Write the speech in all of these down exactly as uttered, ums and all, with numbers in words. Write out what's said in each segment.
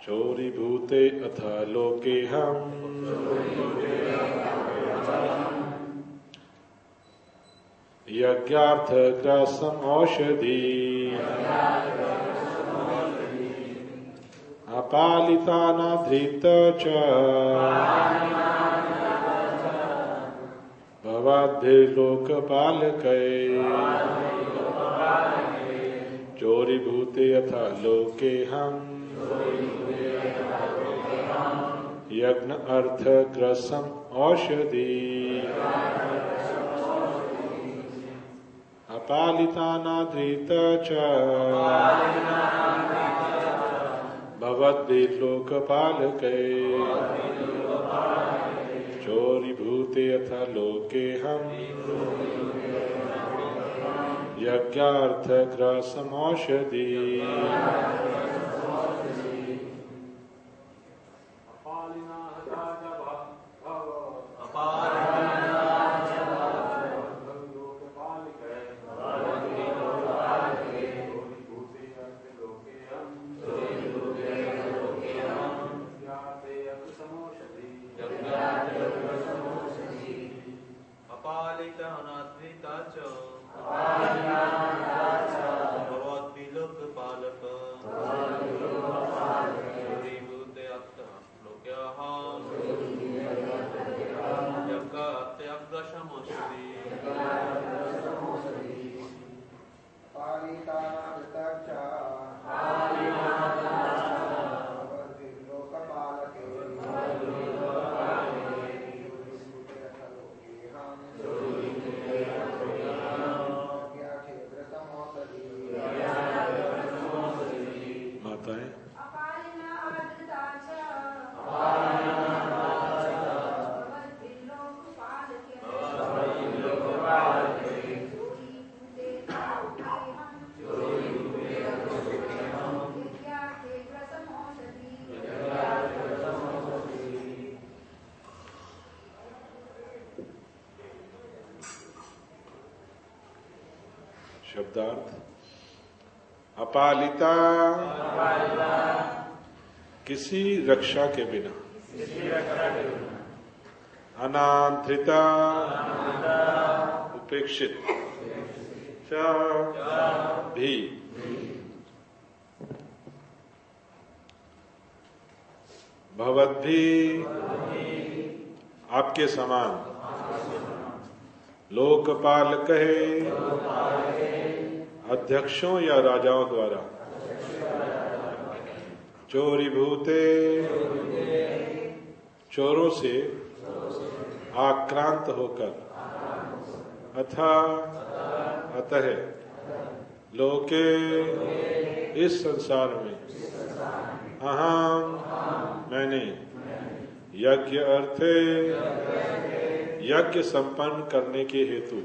चोरी भूते अथ लोके हम यज्ञार्थ ग्रासम औषधि अपालिता नाधृत च भवद्भिर्लोकपालकै चोरी भूते अथ लोके हम यज्ञ अर्थ ग्रसम औषधि अपालिता नाधृत च भवद्भिर्लोकपालकै चोरी भूते अथ लोके हम यज्ञार्थ ग्रासम औषधि शब्दार्थ अपालिता किसी रक्षा के बिना, अनांत्रिता उपेक्षित, च भी, भवद्भी आपके समान, लोकपाल कहे अध्यक्षों या राजाओं द्वारा, चोरी भूते चोरों से आक्रांत होकर, अथा अतः लोके इस संसार में, अहम मैंने, यज्ञ अर्थे यज्ञ संपन्न करने के हेतु,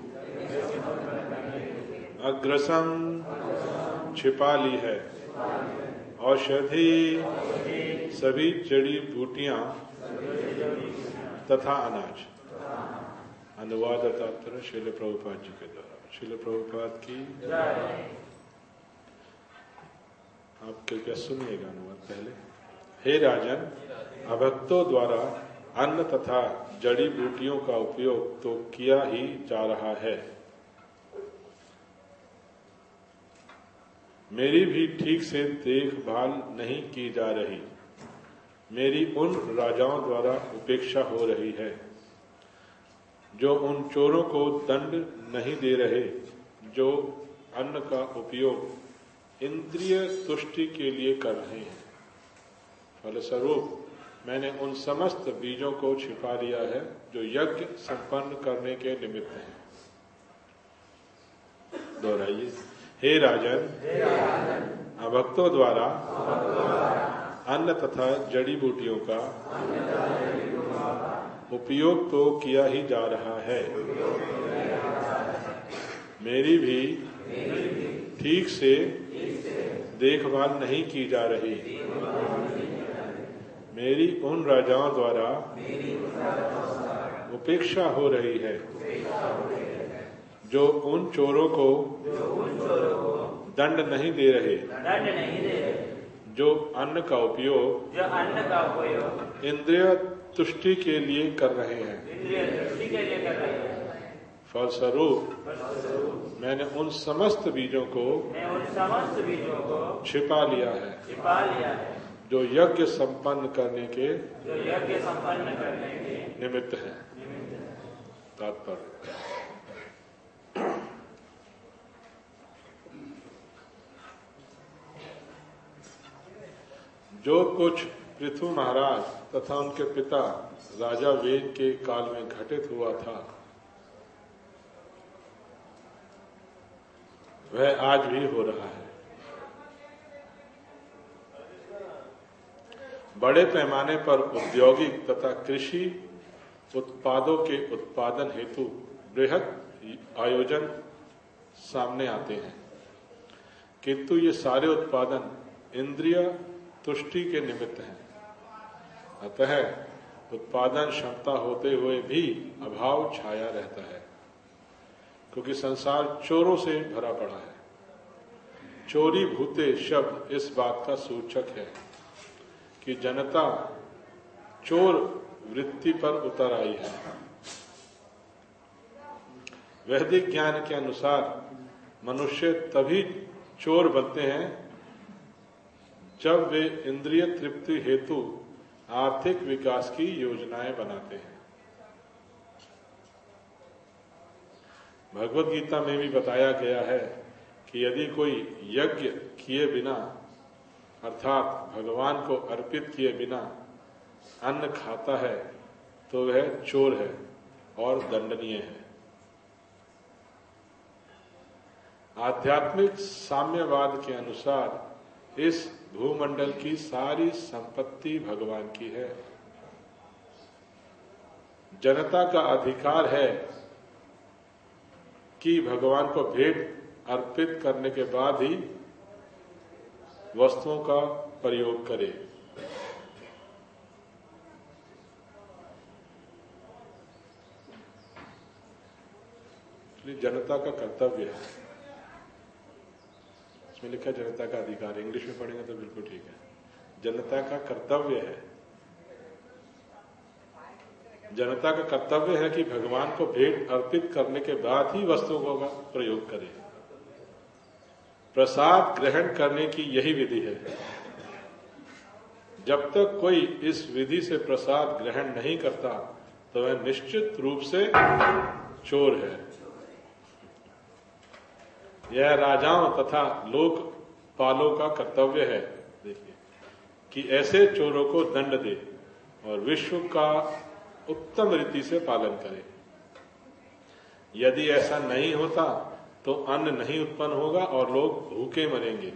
अग्रसम छिपा ली है, औषधि सभी जड़ी बूटियां तथा अनाज। अनुवाद तात्पर्य श्रील प्रभुपाद जी के द्वारा। श्रील प्रभुपाद की आप क्या सुनिएगा अनुवाद पहले। हे राजन, अभक्तों द्वारा अन्न तथा जड़ी बूटियों का उपयोग तो किया ही जा रहा है, मेरी भी ठीक से देखभाल नहीं की जा रही। मेरी उन राजाओं द्वारा उपेक्षा हो रही है जो उन चोरों को दंड नहीं दे रहे, जो अन्न का उपयोग इंद्रिय तुष्टि के लिए कर रहे हैं। फलस्वरूप मैंने उन समस्त बीजों को छिपा लिया है जो यज्ञ संपन्न करने के निमित्त हैं। दोहराइए। हे राजन, अभक्तों द्वारा अन्न तथा जड़ी बूटियों का उपयोग तो किया ही जा रहा है, मेरी भी ठीक से देखभाल नहीं की जा रही। मेरी उन राजाओं द्वारा उपेक्षा हो रही है जो उन चोरों को दंड नहीं दे रहे, जो अन्न का उपयोग जो अन्न का उपयोग इंद्रिय तुष्टि के लिए कर रहे हैं, इंद्रिय तुष्टि के लिए कर रहे हैं, फलस्वरूप मैंने उन समस्त बीजों को मैं उन समस्त बीजों को छिपा लिया है छिपा लिया है जो यज्ञ संपन्न करने के जो यज्ञ संपन्न करने के निमित्त है। तात्पर्य जो कुछ पृथु महाराज तथा उनके पिता राजा वेद के काल में घटित हुआ था, वह आज भी हो रहा है। बड़े पैमाने पर औद्योगिक तथा कृषि उत्पादों के उत्पादन हेतु बृहद आयोजन सामने आते हैं, किंतु ये सारे उत्पादन इंद्रिय तुष्टि के निमित्त हैं। अतः उत्पादन क्षमता होते हुए भी अभाव छाया रहता है, क्योंकि संसार चोरों से भरा पड़ा है। चोरी भूते शब्द इस बात का सूचक है कि जनता चोर वृत्ति पर उतर आई है। वैदिक ज्ञान के अनुसार मनुष्य तभी चोर बनते हैं जब वे इंद्रिय तृप्ति हेतु आर्थिक विकास की योजनाएं बनाते हैं। भगवत गीता में भी बताया गया है कि यदि कोई यज्ञ किए बिना अर्थात भगवान को अर्पित किए बिना अन्न खाता है तो वह चोर है और दंडनीय है। आध्यात्मिक साम्यवाद के अनुसार इस भूमंडल की सारी संपत्ति भगवान की है। जनता का अधिकार है कि भगवान को भेंट अर्पित करने के बाद ही वस्तुओं का प्रयोग करे। इसलिए जनता का कर्तव्य है। इसमें लिखा जनता का अधिकार, इंग्लिश में पढ़ेंगे तो बिल्कुल ठीक है। जनता का कर्तव्य है, जनता का कर्तव्य है कि भगवान को भेंट अर्पित करने के बाद ही वस्तुओं का प्रयोग करे। प्रसाद ग्रहण करने की यही विधि है। जब तक कोई इस विधि से प्रसाद ग्रहण नहीं करता तो वह निश्चित रूप से चोर है। यह राजाओं तथा लोकपालों का कर्तव्य है, देखिए, कि ऐसे चोरों को दंड दे और विश्व का उत्तम रीति से पालन करे। यदि ऐसा नहीं होता तो अन्न नहीं उत्पन्न होगा और लोग भूखे मरेंगे।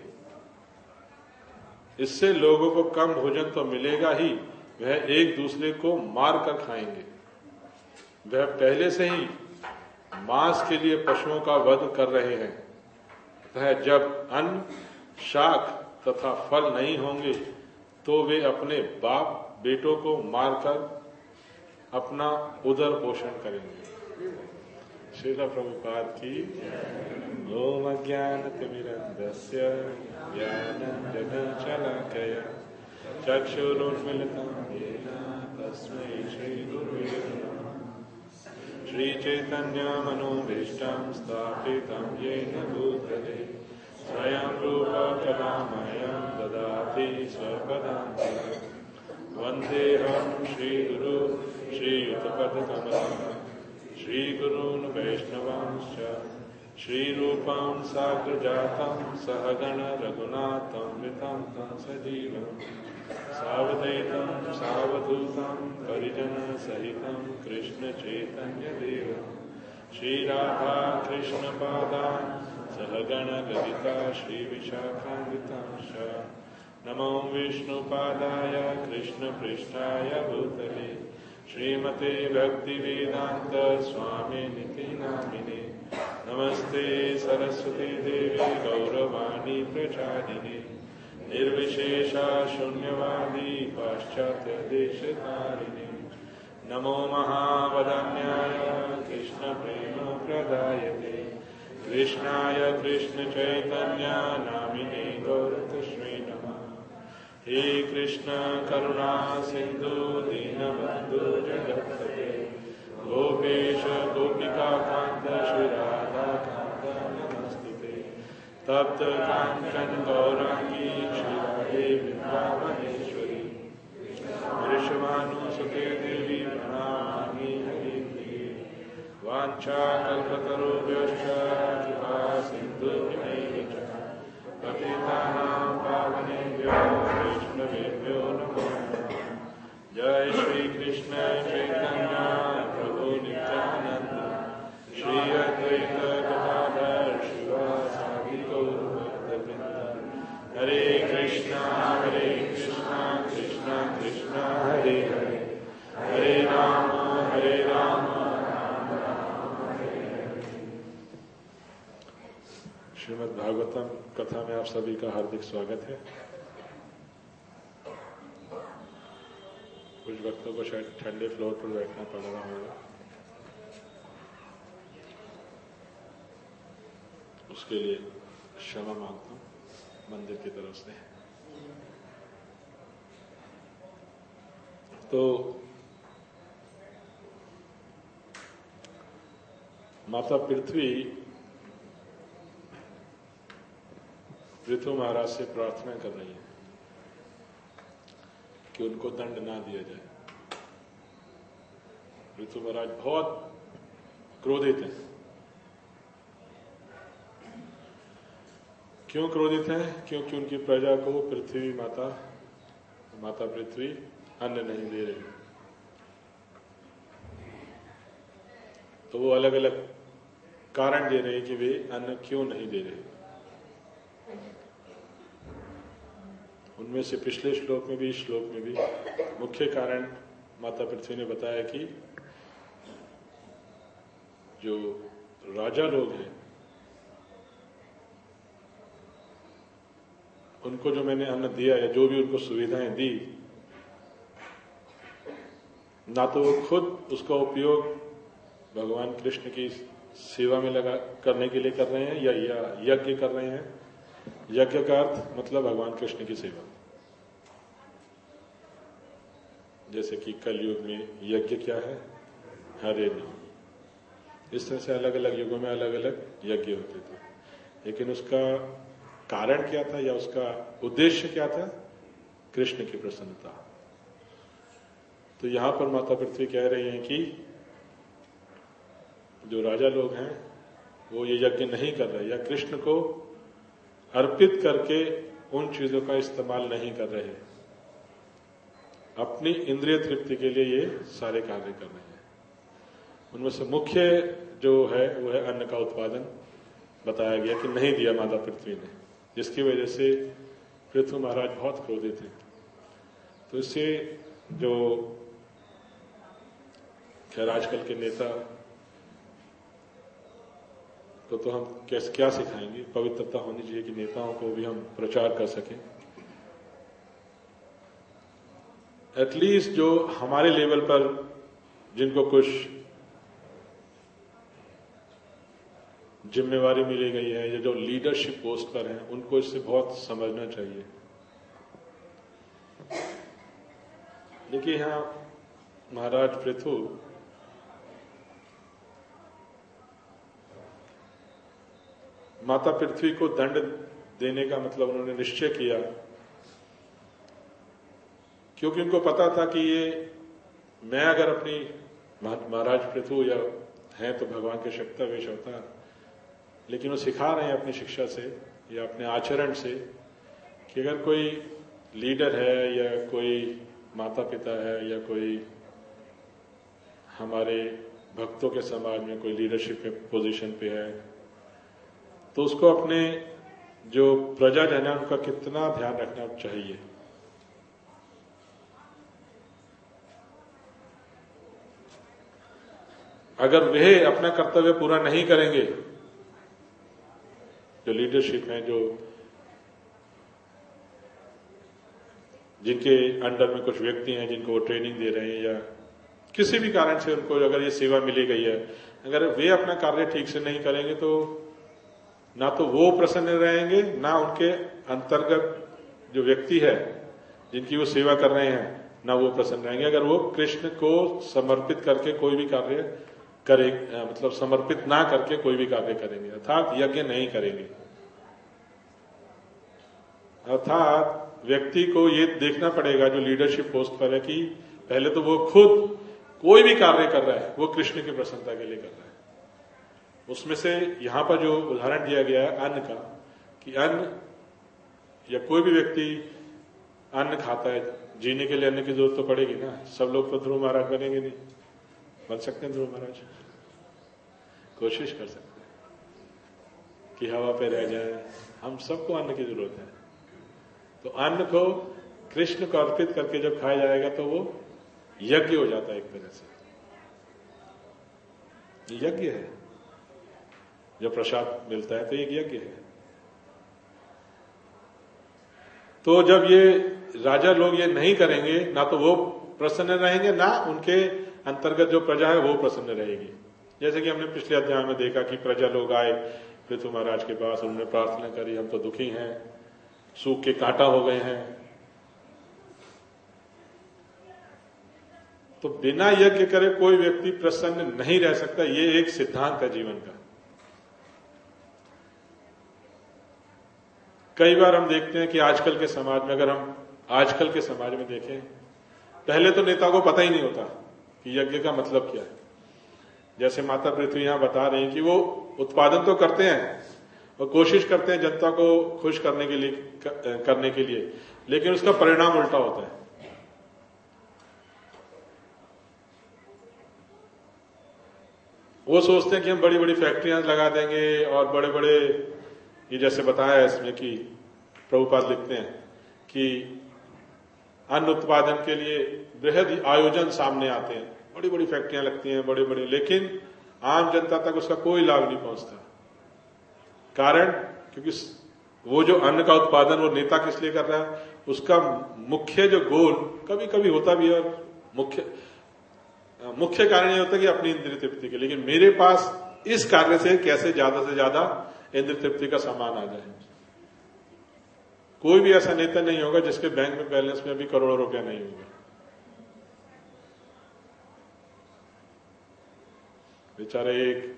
इससे लोगों को कम भोजन तो मिलेगा ही, वह एक दूसरे को मार कर खाएंगे। वह पहले से ही मांस के लिए पशुओं का वध कर रहे हैं। वह जब अन्न, शाक तथा फल नहीं होंगे तो वे अपने बाप बेटों को मारकर अपना उदर पोषण करेंगे। श्रील प्रभुपाद की ओम अज्ञानतिमिरन्धस्य ज्ञानञ्जनशलाकया चक्षुरुन्मीलितं येन तस्मै श्रीगुरुवे नमः। श्रीचैतन्यमनोभीष्टं स्थापितं येन भूतले स्वयं रूप कदा मह्यं ददाति स्वपदान्तिकम्। वन्देऽहं श्रीगुरु श्रीयुतपदकमलं श्रीगुरून् वैष्णवांश्च श्रीरूपं साग्रजातं सहगण रघुनाथं वितं तं सजीवम् सावधैतं सावधूतं परिजनसहितं कृष्णचैतन्यदेवं श्रीराधा कृष्णपादान् सहगण ललिता श्रीविशाखान्वितांश्च नमो विष्णुपादाय कृष्णपृष्ठाय भूतले श्रीमते भक्तिवेदांत स्वामिनिति नामिने नमस्ते सरस्वती देवी गौरवाणी प्रचारिणे निर्विशेषा शून्यवादी पाश्चात्य देशतारिणे नमो महावदान्याय कृष्ण प्रेम प्रदायते कृष्णाय कृष्ण चैतन्य नामिने गौरतश्री नमः। कृष्ण करुणा सिंधु दीनबंधु जगत्पते गोपेश गोपिका कांत श्री राधा कांत नमस्ते तप्त कांचन गौरांगी श्री राधे वृंदावनेश्वरी वृषभानुसुते देवी प्रणमामि हरिप्रिये वाञ्छाकल्पतरुभ्यश्च कृपा सिन्धुभ्यैव च पतितानां पावनेभ्यो वैष्णवेभ्यो नमो नमः। जय श्री कृष्ण चैतन्य प्रभु नित्यानंद श्री अद्वैत गदाधर शिवासादि गौर भक्तवृंद। हरे कृष्णा हरे कृष्णा कृष्णा कृष्णा हरे हरे हरे राम हरे राम राम राम हरे हरे। श्रीमद् भागवतम कथा में आप सभी का हार्दिक स्वागत है। कुछ भक्तों को शायद ठंडे फ्लोर पर बैठना पड़ रहा होगा, उसके लिए क्षमा मांगता हूं मंदिर की तरफ से। तो माता पृथ्वी पृथु महाराज से प्रार्थना कर रही है कि उनको दंड ना दिया जाए। पृथु महाराज बहुत क्रोधित हैं। क्यों क्रोधित हैं? क्योंकि उनकी प्रजा को पृथ्वी माता माता पृथ्वी अन्न नहीं दे रही। तो वो अलग अलग कारण दे रहे हैं कि वे अन्न क्यों नहीं दे रहे। उनमें से पिछले श्लोक में भी इस श्लोक में भी मुख्य कारण माता पृथ्वी ने बताया कि जो राजा लोग हैं उनको जो मैंने अन्न दिया या जो भी उनको सुविधाएं दी, ना तो वो खुद उसका उपयोग भगवान कृष्ण की सेवा में लगा करने के लिए कर रहे हैं या, या यज्ञ कर रहे हैं। यज्ञ का अर्थ मतलब भगवान कृष्ण की सेवा। जैसे कि कलयुग में यज्ञ क्या है? हरे नाम। इस तरह से अलग अलग युगों में अलग अलग यज्ञ होते थे, लेकिन उसका कारण क्या था या उसका उद्देश्य क्या था? कृष्ण की प्रसन्नता। तो यहां पर माता पृथ्वी कह रही हैं कि जो राजा लोग हैं वो ये यज्ञ नहीं कर रहे या कृष्ण को अर्पित करके उन चीजों का इस्तेमाल नहीं कर रहे, अपनी इंद्रिय तृप्ति के लिए ये सारे कार्य कर रहे हैं। उनमें से मुख्य जो है वो है अन्न का उत्पादन। बताया गया कि नहीं दिया माता पृथ्वी ने, जिसकी वजह से पृथु महाराज बहुत क्रोधित थे। तो इससे जो खैर आजकल के नेता तो, तो हम कैसे क्या सिखाएंगे? पवित्रता होनी चाहिए कि नेताओं को भी हम प्रचार कर सकें। एटलीस्ट जो हमारे लेवल पर जिनको कुछ जिम्मेवारी मिली गई है या जो लीडरशिप पोस्ट पर हैं, उनको इससे बहुत समझना चाहिए। देखिए यहां महाराज पृथु माता पृथ्वी को दंड देने का मतलब उन्होंने निश्चय किया, क्योंकि उनको पता था कि ये मैं अगर अपनी महाराज पृथु या हैं तो भगवान के शक्ता वेश अवतार, लेकिन वो सिखा रहे हैं अपनी शिक्षा से या अपने आचरण से कि अगर कोई लीडर है या कोई माता पिता है या कोई हमारे भक्तों के समाज में कोई लीडरशिप पोजीशन पे है, तो उसको अपने जो प्रजाजन है उनका कितना ध्यान रखना चाहिए। अगर वे अपना कर्तव्य पूरा नहीं करेंगे, जो लीडरशिप है, जो जिनके अंडर में कुछ व्यक्ति हैं जिनको वो ट्रेनिंग दे रहे हैं या किसी भी कारण से उनको अगर ये सेवा मिली गई है, अगर वे अपना कार्य ठीक से नहीं करेंगे तो ना तो वो प्रसन्न रहेंगे, ना उनके अंतर्गत जो व्यक्ति है जिनकी वो सेवा कर रहे हैं ना वो प्रसन्न रहेंगे। अगर वो कृष्ण को समर्पित करके कोई भी कार्य करे, मतलब समर्पित ना करके कोई भी कार्य करेंगे, अर्थात यज्ञ नहीं करेंगे। अर्थात व्यक्ति को ये देखना पड़ेगा जो लीडरशिप पोस्ट पर है कि पहले तो वो खुद कोई भी कार्य कर रहा है वो कृष्ण की प्रसन्नता के लिए कर रहा है। उसमें से यहां पर जो उदाहरण दिया गया है अन्न का, कि अन्न या कोई भी व्यक्ति अन्न खाता है, जीने के लिए अन्न की जरूरत तो पड़ेगी ना। सब लोग तो ध्रुव महाराज बनेंगे नहीं, बन सकते हैं ध्रुव महाराज, कोशिश कर सकते हैं कि हवा पे रह जाए। हम सबको अन्न की जरूरत है, तो अन्न को कृष्ण को अर्पित करके जब खाया जाएगा तो वो यज्ञ हो जाता है। एक तरह से यज्ञ है, जब प्रसाद मिलता है तो एक यज्ञ है। तो जब ये राजा लोग ये नहीं करेंगे, ना तो वो प्रसन्न रहेंगे, ना उनके अंतर्गत जो प्रजा है वो प्रसन्न रहेगी। जैसे कि हमने पिछले अध्याय में देखा कि प्रजा लोग आए पृथु महाराज के पास, उन्होंने प्रार्थना करी, हम तो दुखी हैं, सूख के कांटा हो गए हैं। तो बिना यज्ञ करे कोई व्यक्ति प्रसन्न नहीं रह सकता। ये एक सिद्धांत है जीवन का। कई बार हम देखते हैं कि आजकल के समाज में, अगर हम आजकल के समाज में देखें, पहले तो नेता को पता ही नहीं होता कि यज्ञ का मतलब क्या है। जैसे माता पृथ्वी यहां बता रही हैं कि वो उत्पादन तो करते हैं और कोशिश करते हैं जनता को खुश करने के लिए करने के लिए, लेकिन उसका परिणाम उल्टा होता है। वो सोचते हैं कि हम बड़ी बड़ी फैक्ट्रियां लगा देंगे और बड़े बड़े, ये जैसे बताया है इसमें कि प्रभुपाद लिखते हैं कि अन्न उत्पादन के लिए बृहद आयोजन सामने आते हैं, बड़ी बड़ी फैक्ट्रियां लगती हैं, बड़ी बड़ी, लेकिन आम जनता तक उसका कोई लाभ नहीं पहुंचता। कारण, क्योंकि वो जो अन्न का उत्पादन वो नेता किस लिए कर रहा है, उसका मुख्य जो गोल कभी कभी होता भी है, और मुख्य मुख्य कारण ये होता है कि अपनी इंद्रिय तृप्ति के, लेकिन मेरे पास इस कार्य से कैसे ज्यादा से ज्यादा इंद्रिय तृप्ति का सामान आ जाए। कोई भी ऐसा नेता नहीं होगा जिसके बैंक में बैलेंस में भी करोड़ों रुपया नहीं होगा। बेचारा एक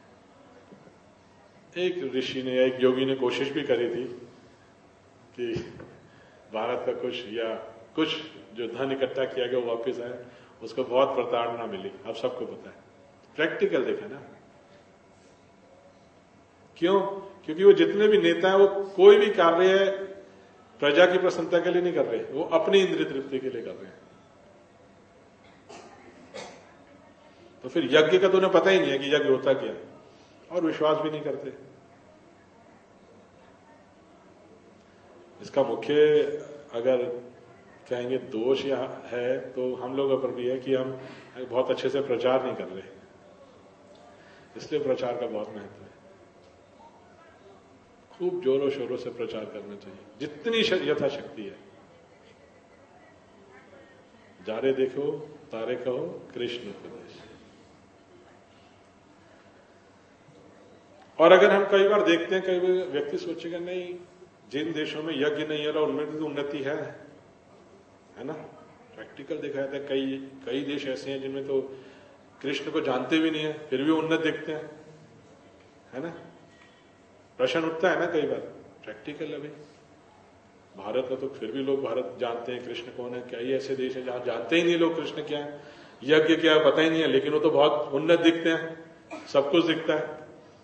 एक ऋषि ने या एक योगी ने कोशिश भी करी थी कि भारत का कुछ या कुछ जो धन इकट्ठा किया गया वो वापस आए, उसको बहुत प्रताड़ना मिली। अब सबको पता है, प्रैक्टिकल देखा ना। क्यों? क्योंकि वो जितने भी नेता हैं वो कोई भी कार्य प्रजा की प्रसन्नता के लिए नहीं कर रहे, वो अपनी इंद्रिय तृप्ति के लिए कर रहे हैं। तो फिर यज्ञ का तो उन्हें पता ही नहीं है कि यज्ञ होता क्या, और विश्वास भी नहीं करते। इसका मुख्य अगर कहेंगे दोष यह है तो हम लोगों पर भी है कि हम बहुत अच्छे से प्रचार नहीं कर रहे, इसलिए प्रचार का बहुत महत्व है। खूब जोरों शोरों से प्रचार करना चाहिए, जितनी यथाशक्ति है। जारे देखो तारे कहो कृष्ण उपदेश। और अगर हम कई बार देखते हैं, कई व्यक्ति सोचेगा नहीं, जिन देशों में यज्ञ नहीं है रहा उनमें तो उन्नति है, है ना। प्रैक्टिकल देखा जाता है, कई कई देश ऐसे हैं जिनमें तो कृष्ण को जानते भी नहीं है, फिर भी उन्नत दिखते हैं, है ना। प्रश्न उठता है ना कई बार, प्रैक्टिकल। अभी भारत में तो फिर भी लोग भारत जानते हैं कृष्ण कौन है। कई ऐसे देश है जहां जानते ही नहीं लोग कृष्ण क्या है, यज्ञ क्या है पता ही नहीं है, लेकिन वो तो बहुत उन्नत दिखते हैं, सब कुछ दिखता है।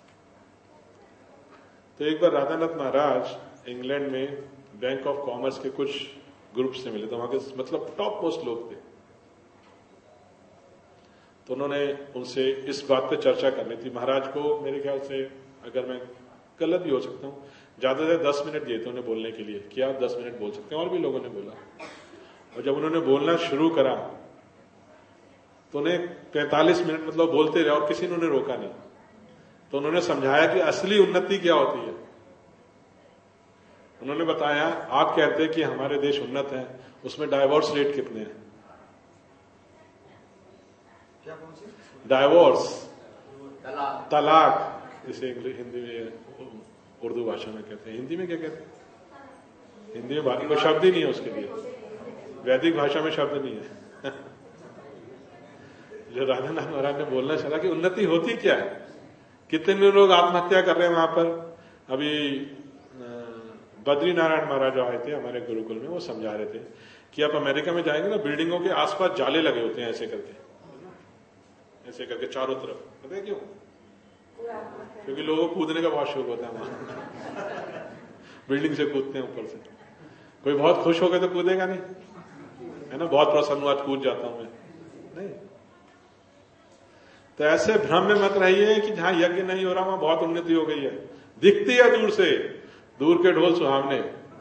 तो एक बार राधानाथ महाराज इंग्लैंड में बैंक ऑफ कॉमर्स के कुछ ग्रुप से मिले, तो वहां के मतलब टॉप मोस्ट लोग थे। तो उन्होंने उनसे इस बात पे चर्चा करनी थी। महाराज को मेरे ख्याल से, अगर मैं गलत भी हो सकता हूं, ज्यादा से दस मिनट दिए थे उन्हें बोलने के लिए कि आप दस मिनट बोल सकते हैं, और भी लोगों ने बोला। और जब उन्होंने बोलना शुरू करा तो उन्हें पैंतालीस मिनट मतलब बोलते रहे और किसी ने उन्हें रोका नहीं। तो उन्होंने समझाया कि असली उन्नति क्या होती है। उन्होंने बताया, आप कहते हैं कि हमारे देश उन्नत है, उसमें डाइवोर्स रेट कितने हैं? डाइवोर्स, तलाक, जिसे हिंदी में उर्दू भाषा में कहते हैं। हिंदी में क्या कहते हैं? हिंदी में कोई शब्द ही नहीं है उसके लिए। वैदिक भाषा में शब्द नहीं है। जो राधा नाथ महाराज ने बोलना चाहा कि उन्नति होती क्या है, कितने लोग आत्महत्या कर रहे हैं वहां पर। अभी बद्री नारायण महाराज जो आए थे हमारे गुरुकुल में, वो समझा रहे थे कि आप अमेरिका में जाएंगे ना, बिल्डिंगों के आसपास जाले लगे होते हैं ऐसे करके, ऐसे करके चारों तरफ। पता है क्यों? क्योंकि लोगों को कूदने का बहुत शौक होता है वहां। बिल्डिंग से कूदते हैं ऊपर से। कोई बहुत खुश हो गया तो कूदेगा नहीं, है ना, बहुत प्रसन्न हुआ कूद जाता हूं मैं, नहीं। तो ऐसे भ्रम में मत रहिए कि जहां यज्ञ नहीं हो रहा वहां बहुत उन्नति हो गई है। दिखती है दूर से, दूर के ढोल सुहावने।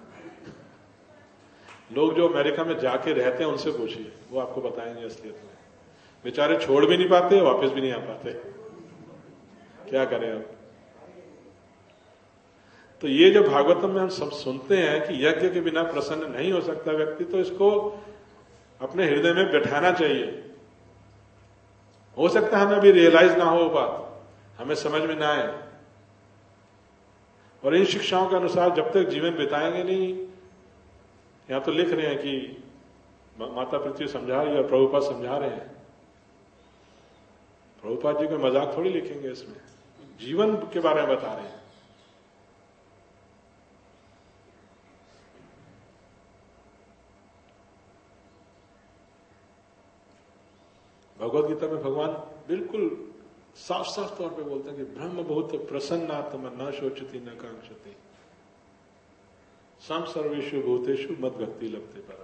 लोग जो अमेरिका में जाके रहते हैं उनसे पूछिए, वो आपको बताएंगे असलियत में। बेचारे छोड़ भी नहीं पाते, वापस भी नहीं आ पाते, क्या करें अब। तो ये जो भागवतम में हम सब सुनते हैं कि यज्ञ के बिना प्रसन्न नहीं हो सकता व्यक्ति, तो इसको अपने हृदय में बैठाना चाहिए। हो सकता है हमें अभी रियलाइज ना हो बात, हमें समझ में ना आए, और इन शिक्षाओं के अनुसार जब तक जीवन बिताएंगे नहीं। यहां तो लिख रहे हैं कि माता पृथ्वी समझा रही है और प्रभुपाद समझा रहे हैं। प्रभुपाद जी कोई मजाक थोड़ी लिखेंगे, इसमें जीवन के बारे में बता रहे हैं। भगवत गीता में भगवान बिल्कुल साफ साफ तौर पे बोलते हैं कि ब्रह्म बहुत प्रसन्न आत्मा न शोचती न कांक्षति सम सर्वेषु भूतेषु मद भक्ति लभते परा।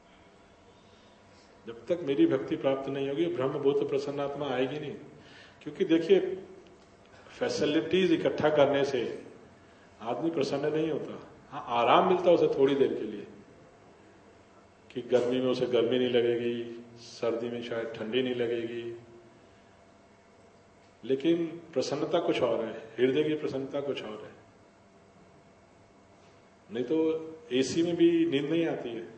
जब तक मेरी भक्ति प्राप्त नहीं होगी ब्रह्म बहुत प्रसन्न आत्मा आएगी नहीं। क्योंकि देखिए, फैसिलिटीज इकट्ठा करने से आदमी प्रसन्न नहीं होता। हाँ, आराम मिलता है उसे थोड़ी देर के लिए, कि गर्मी में उसे गर्मी नहीं लगेगी, सर्दी में शायद ठंडी नहीं लगेगी, लेकिन प्रसन्नता कुछ और है, हृदय की प्रसन्नता कुछ और है। नहीं तो एसी में भी नींद नहीं आती है।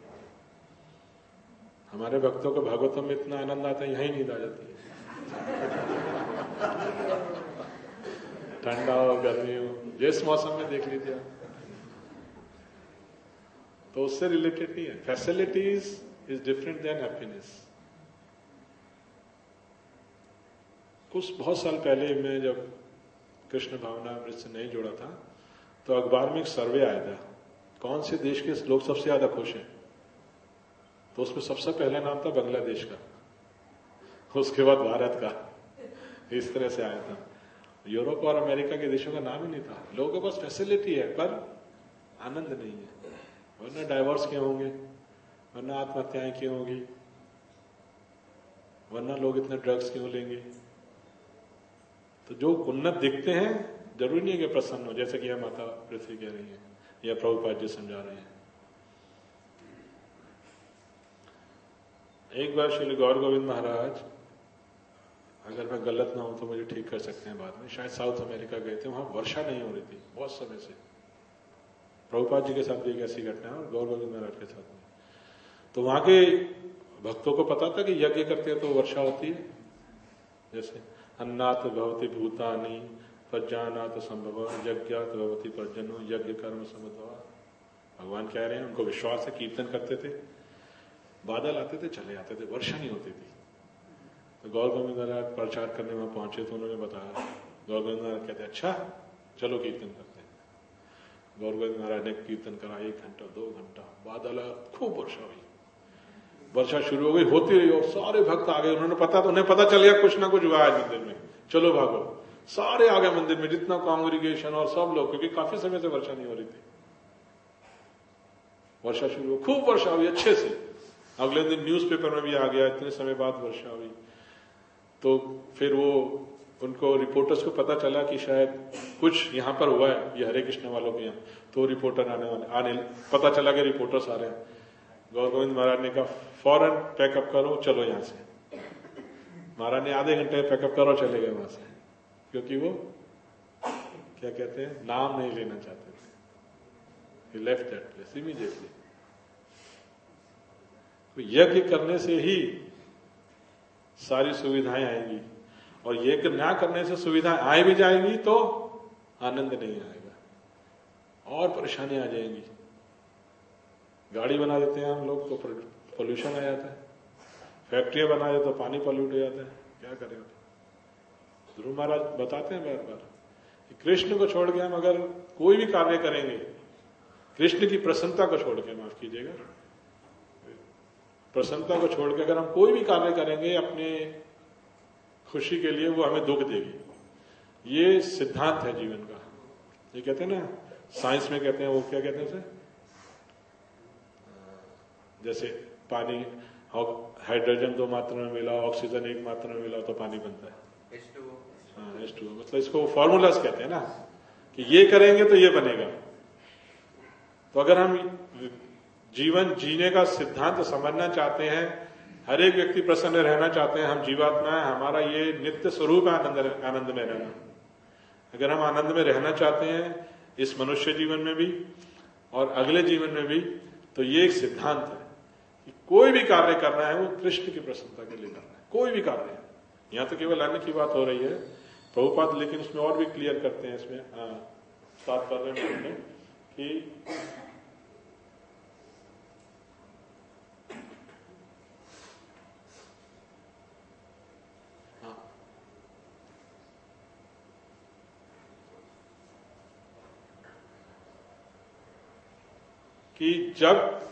हमारे भक्तों को भागवतम में इतना आनंद आता है, यहीं नींद आ जाती है। ठंडा हो गर्मी हो, जिस मौसम में देख लीजिए आप। तो उससे रिलेटेड नहीं है। Facilities is different than happiness. कुछ बहुत साल पहले मैं जब कृष्ण भावना अमृत से नहीं जुड़ा था, तो अखबार में एक सर्वे आया था, कौन से देश के लोग सबसे ज्यादा खुश हैं। तो उसमें सबसे पहला नाम था बांग्लादेश का, उसके बाद भारत का, इस तरह से आया था। यूरोप और अमेरिका के देशों का नाम ही नहीं था। लोगों के पास फैसिलिटी है पर आनंद नहीं है। वरना डाइवोर्स क्यों होंगे, वरना आत्महत्याएं क्यों होगी, वरना लोग इतने ड्रग्स क्यों लेंगे। तो जो उन्नत दिखते हैं जरूरी नहीं है कि प्रसन्न हो, जैसे कि यह माता पृथ्वी कह रही है या प्रभुपाद जी समझा रहे हैं। एक बार श्री गौर गोविंद महाराज, अगर मैं गलत ना हूं तो मुझे ठीक कर सकते हैं बाद में, शायद साउथ अमेरिका गए थे, वहां वर्षा नहीं हो रही थी बहुत समय से। प्रभुपाद जी के साथ भी एक ऐसी घटना है और गौर गोविंद महाराज के साथ में। तो वहां के भक्तों को पता था कि यज्ञ करते हैं तो वर्षा होती है। जैसे अन्नात भवति भूतानि प्रज्ञानात संभव यज्ञात भवति पर्जनो यज्ञ कर्म समद्भव। भगवान कह रहे हैं, उनको विश्वास है, कीर्तन करते थे, बादल आते थे चले आते थे, वर्षा नहीं होती थी। तो गौर गोविंद महाराज प्रचार करने वहां पहुंचे तो उन्होंने बताया, गौर गोविंद महाराज कहते अच्छा चलो कीर्तन करते हैं। गौर गोविंद महाराज ने कीर्तन करा, एक घंटा दो घंटा, बादल आया, खूब वर्षा हुई। वर्षा शुरू हो गई, होती रही और सारे भक्त आ गए। उन्होंने पता तो उन्हें पता चल गया कुछ ना कुछ हुआ आज मंदिर में, चलो भागो। सारे आ गए मंदिर में, जितना कांग्रीगेशन और सब लोग, क्योंकि काफी समय से वर्षा नहीं हो रही थी। वर्षा शुरू हो, खूब वर्षा हुई अच्छे से। अगले दिन न्यूज़पेपर में भी आ गया, इतने समय बाद वर्षा हुई। तो फिर वो उनको रिपोर्टर्स को पता चला कि शायद कुछ यहां पर हुआ है, ये हरे कृष्ण वालों के यहाँ। तो रिपोर्टर आने वाले आने पता चला कि रिपोर्टर्स आ रहे हैं। गौर गोविंद महाराज ने कहा फौरन पैकअप करो, चलो यहां से। महाराज ने आधे घंटे पैकअप करो, चले गए वहां से, क्योंकि वो क्या कहते हैं, नाम नहीं लेना चाहते थे। He left that place immediately. तो यज्ञ करने से ही सारी सुविधाएं आएंगी, और यज्ञ ना करने से सुविधाएं आए भी जाएंगी तो आनंद नहीं आएगा और परेशानी आ जाएंगी। गाड़ी बना देते हैं हम लोग तो पोल्यूशन आ जाता है, फैक्ट्रियां बना दे तो पानी पॉल्यूट हो जाता है, क्या करें। ध्रुव महाराज बताते हैं बार बार, कृष्ण को छोड़ के हम अगर कोई भी कार्य करेंगे, कृष्ण की प्रसन्नता को छोड़ के, माफ कीजिएगा, प्रसन्नता को छोड़ के अगर हम कोई भी कार्य करेंगे अपने खुशी के लिए, वो हमें दुख देगी। ये सिद्धांत है जीवन का। ये कहते हैं ना, साइंस में कहते हैं, वो क्या कहते हैं उसे, जैसे पानी हाइड्रोजन दो मात्रा में मिला, ऑक्सीजन एक मात्रा में मिला तो पानी बनता है, एच टू ओ। हाँ, एच टू ओ। मतलब इसको फॉर्मूलाज कहते हैं ना, कि ये करेंगे तो ये बनेगा। तो अगर हम जीवन जीने का सिद्धांत समझना चाहते हैं, हर एक व्यक्ति प्रसन्न रहना चाहते हैं, हम जीवात्मा है, हमारा ये नित्य स्वरूप है आनंद आनंद में रहना। अगर हम आनंद में रहना चाहते हैं इस मनुष्य जीवन में भी और अगले जीवन में भी, तो ये एक सिद्धांत है कि कोई भी कार्य करना है वो कृष्ण की प्रसन्नता के लिए करना है। कोई भी कार्य, यहां तो केवल अन्न की बात हो रही है प्रभुपाद, लेकिन उसमें और भी क्लियर करते हैं इसमें सात पर्व में कि कि जब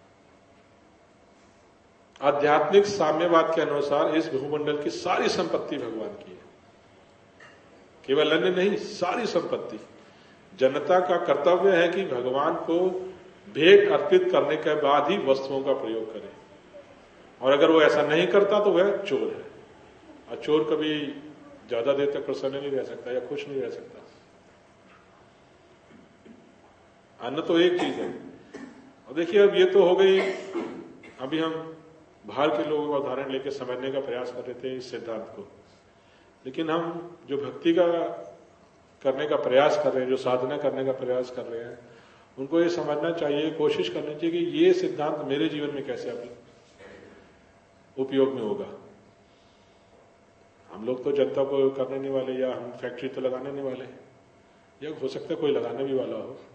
आध्यात्मिक साम्यवाद के अनुसार इस भूमंडल की सारी संपत्ति भगवान की है, केवल अन्य नहीं, सारी संपत्ति, जनता का कर्तव्य है कि भगवान को भेंट अर्पित करने के बाद ही वस्तुओं का प्रयोग करे, और अगर वो ऐसा नहीं करता तो वह चोर है। और चोर कभी ज्यादा देर तक प्रसन्न नहीं रह सकता या खुश नहीं रह सकता। अन्न तो एक चीज है। और देखिए, अब ये तो हो गई, अभी हम बाहर के लोगों का उदाहरण लेकर समझने का प्रयास कर रहे थे इस सिद्धांत को, लेकिन हम जो भक्ति का करने का प्रयास कर रहे हैं, जो साधना करने का प्रयास कर रहे हैं, उनको ये समझना चाहिए, कोशिश करनी चाहिए कि ये सिद्धांत मेरे जीवन में कैसे उपयोग में होगा। हम लोग तो जनता को करने नहीं वाले, या हम फैक्ट्री तो लगाने नहीं वाले, या हो सकता है कोई लगाने भी वाला हो,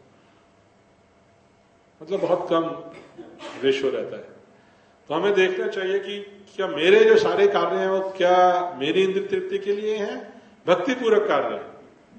मतलब बहुत कम रेशो रहता है। तो हमें देखना चाहिए कि क्या मेरे जो सारे कार्य हैं वो क्या मेरी इंद्रिय तृप्ति के लिए हैं, भक्ति पूरक कार्य है,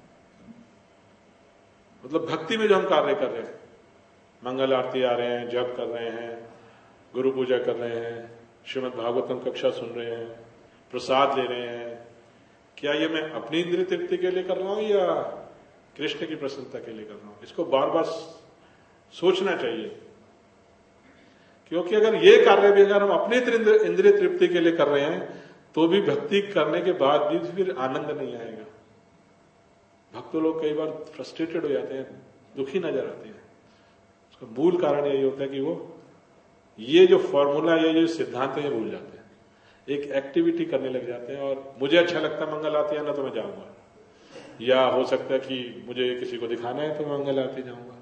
मतलब भक्ति में जो हम कार्य कर रहे हैं, मंगल आरती आ रहे हैं, जप कर रहे हैं, गुरु पूजा कर रहे हैं, श्रीमद् भागवतम कक्षा सुन रहे हैं, प्रसाद ले रहे हैं, क्या ये मैं अपनी इंद्रिय तृप्ति के लिए कर रहा हूं या कृष्ण की प्रसन्नता के लिए कर रहा हूं? इसको बार बार सोचना चाहिए, क्योंकि अगर ये कार्य भी अगर हम अपनी इंद्रिय तृप्ति के लिए कर रहे हैं तो भी भक्ति करने के बाद भी फिर आनंद नहीं आएगा। भक्त लोग कई बार फ्रस्ट्रेटेड हो जाते हैं, दुखी नजर आते हैं। उसका मूल कारण यही होता है कि वो ये जो फॉर्मूला, ये जो सिद्धांत है, ये भूल जाते हैं, एक एक्टिविटी करने लग जाते हैं। और मुझे अच्छा लगता है मंगल आरती आना तो मैं जाऊंगा, या हो सकता है कि मुझे किसी को दिखाना है तो मैं मंगल आरती जाऊंगा।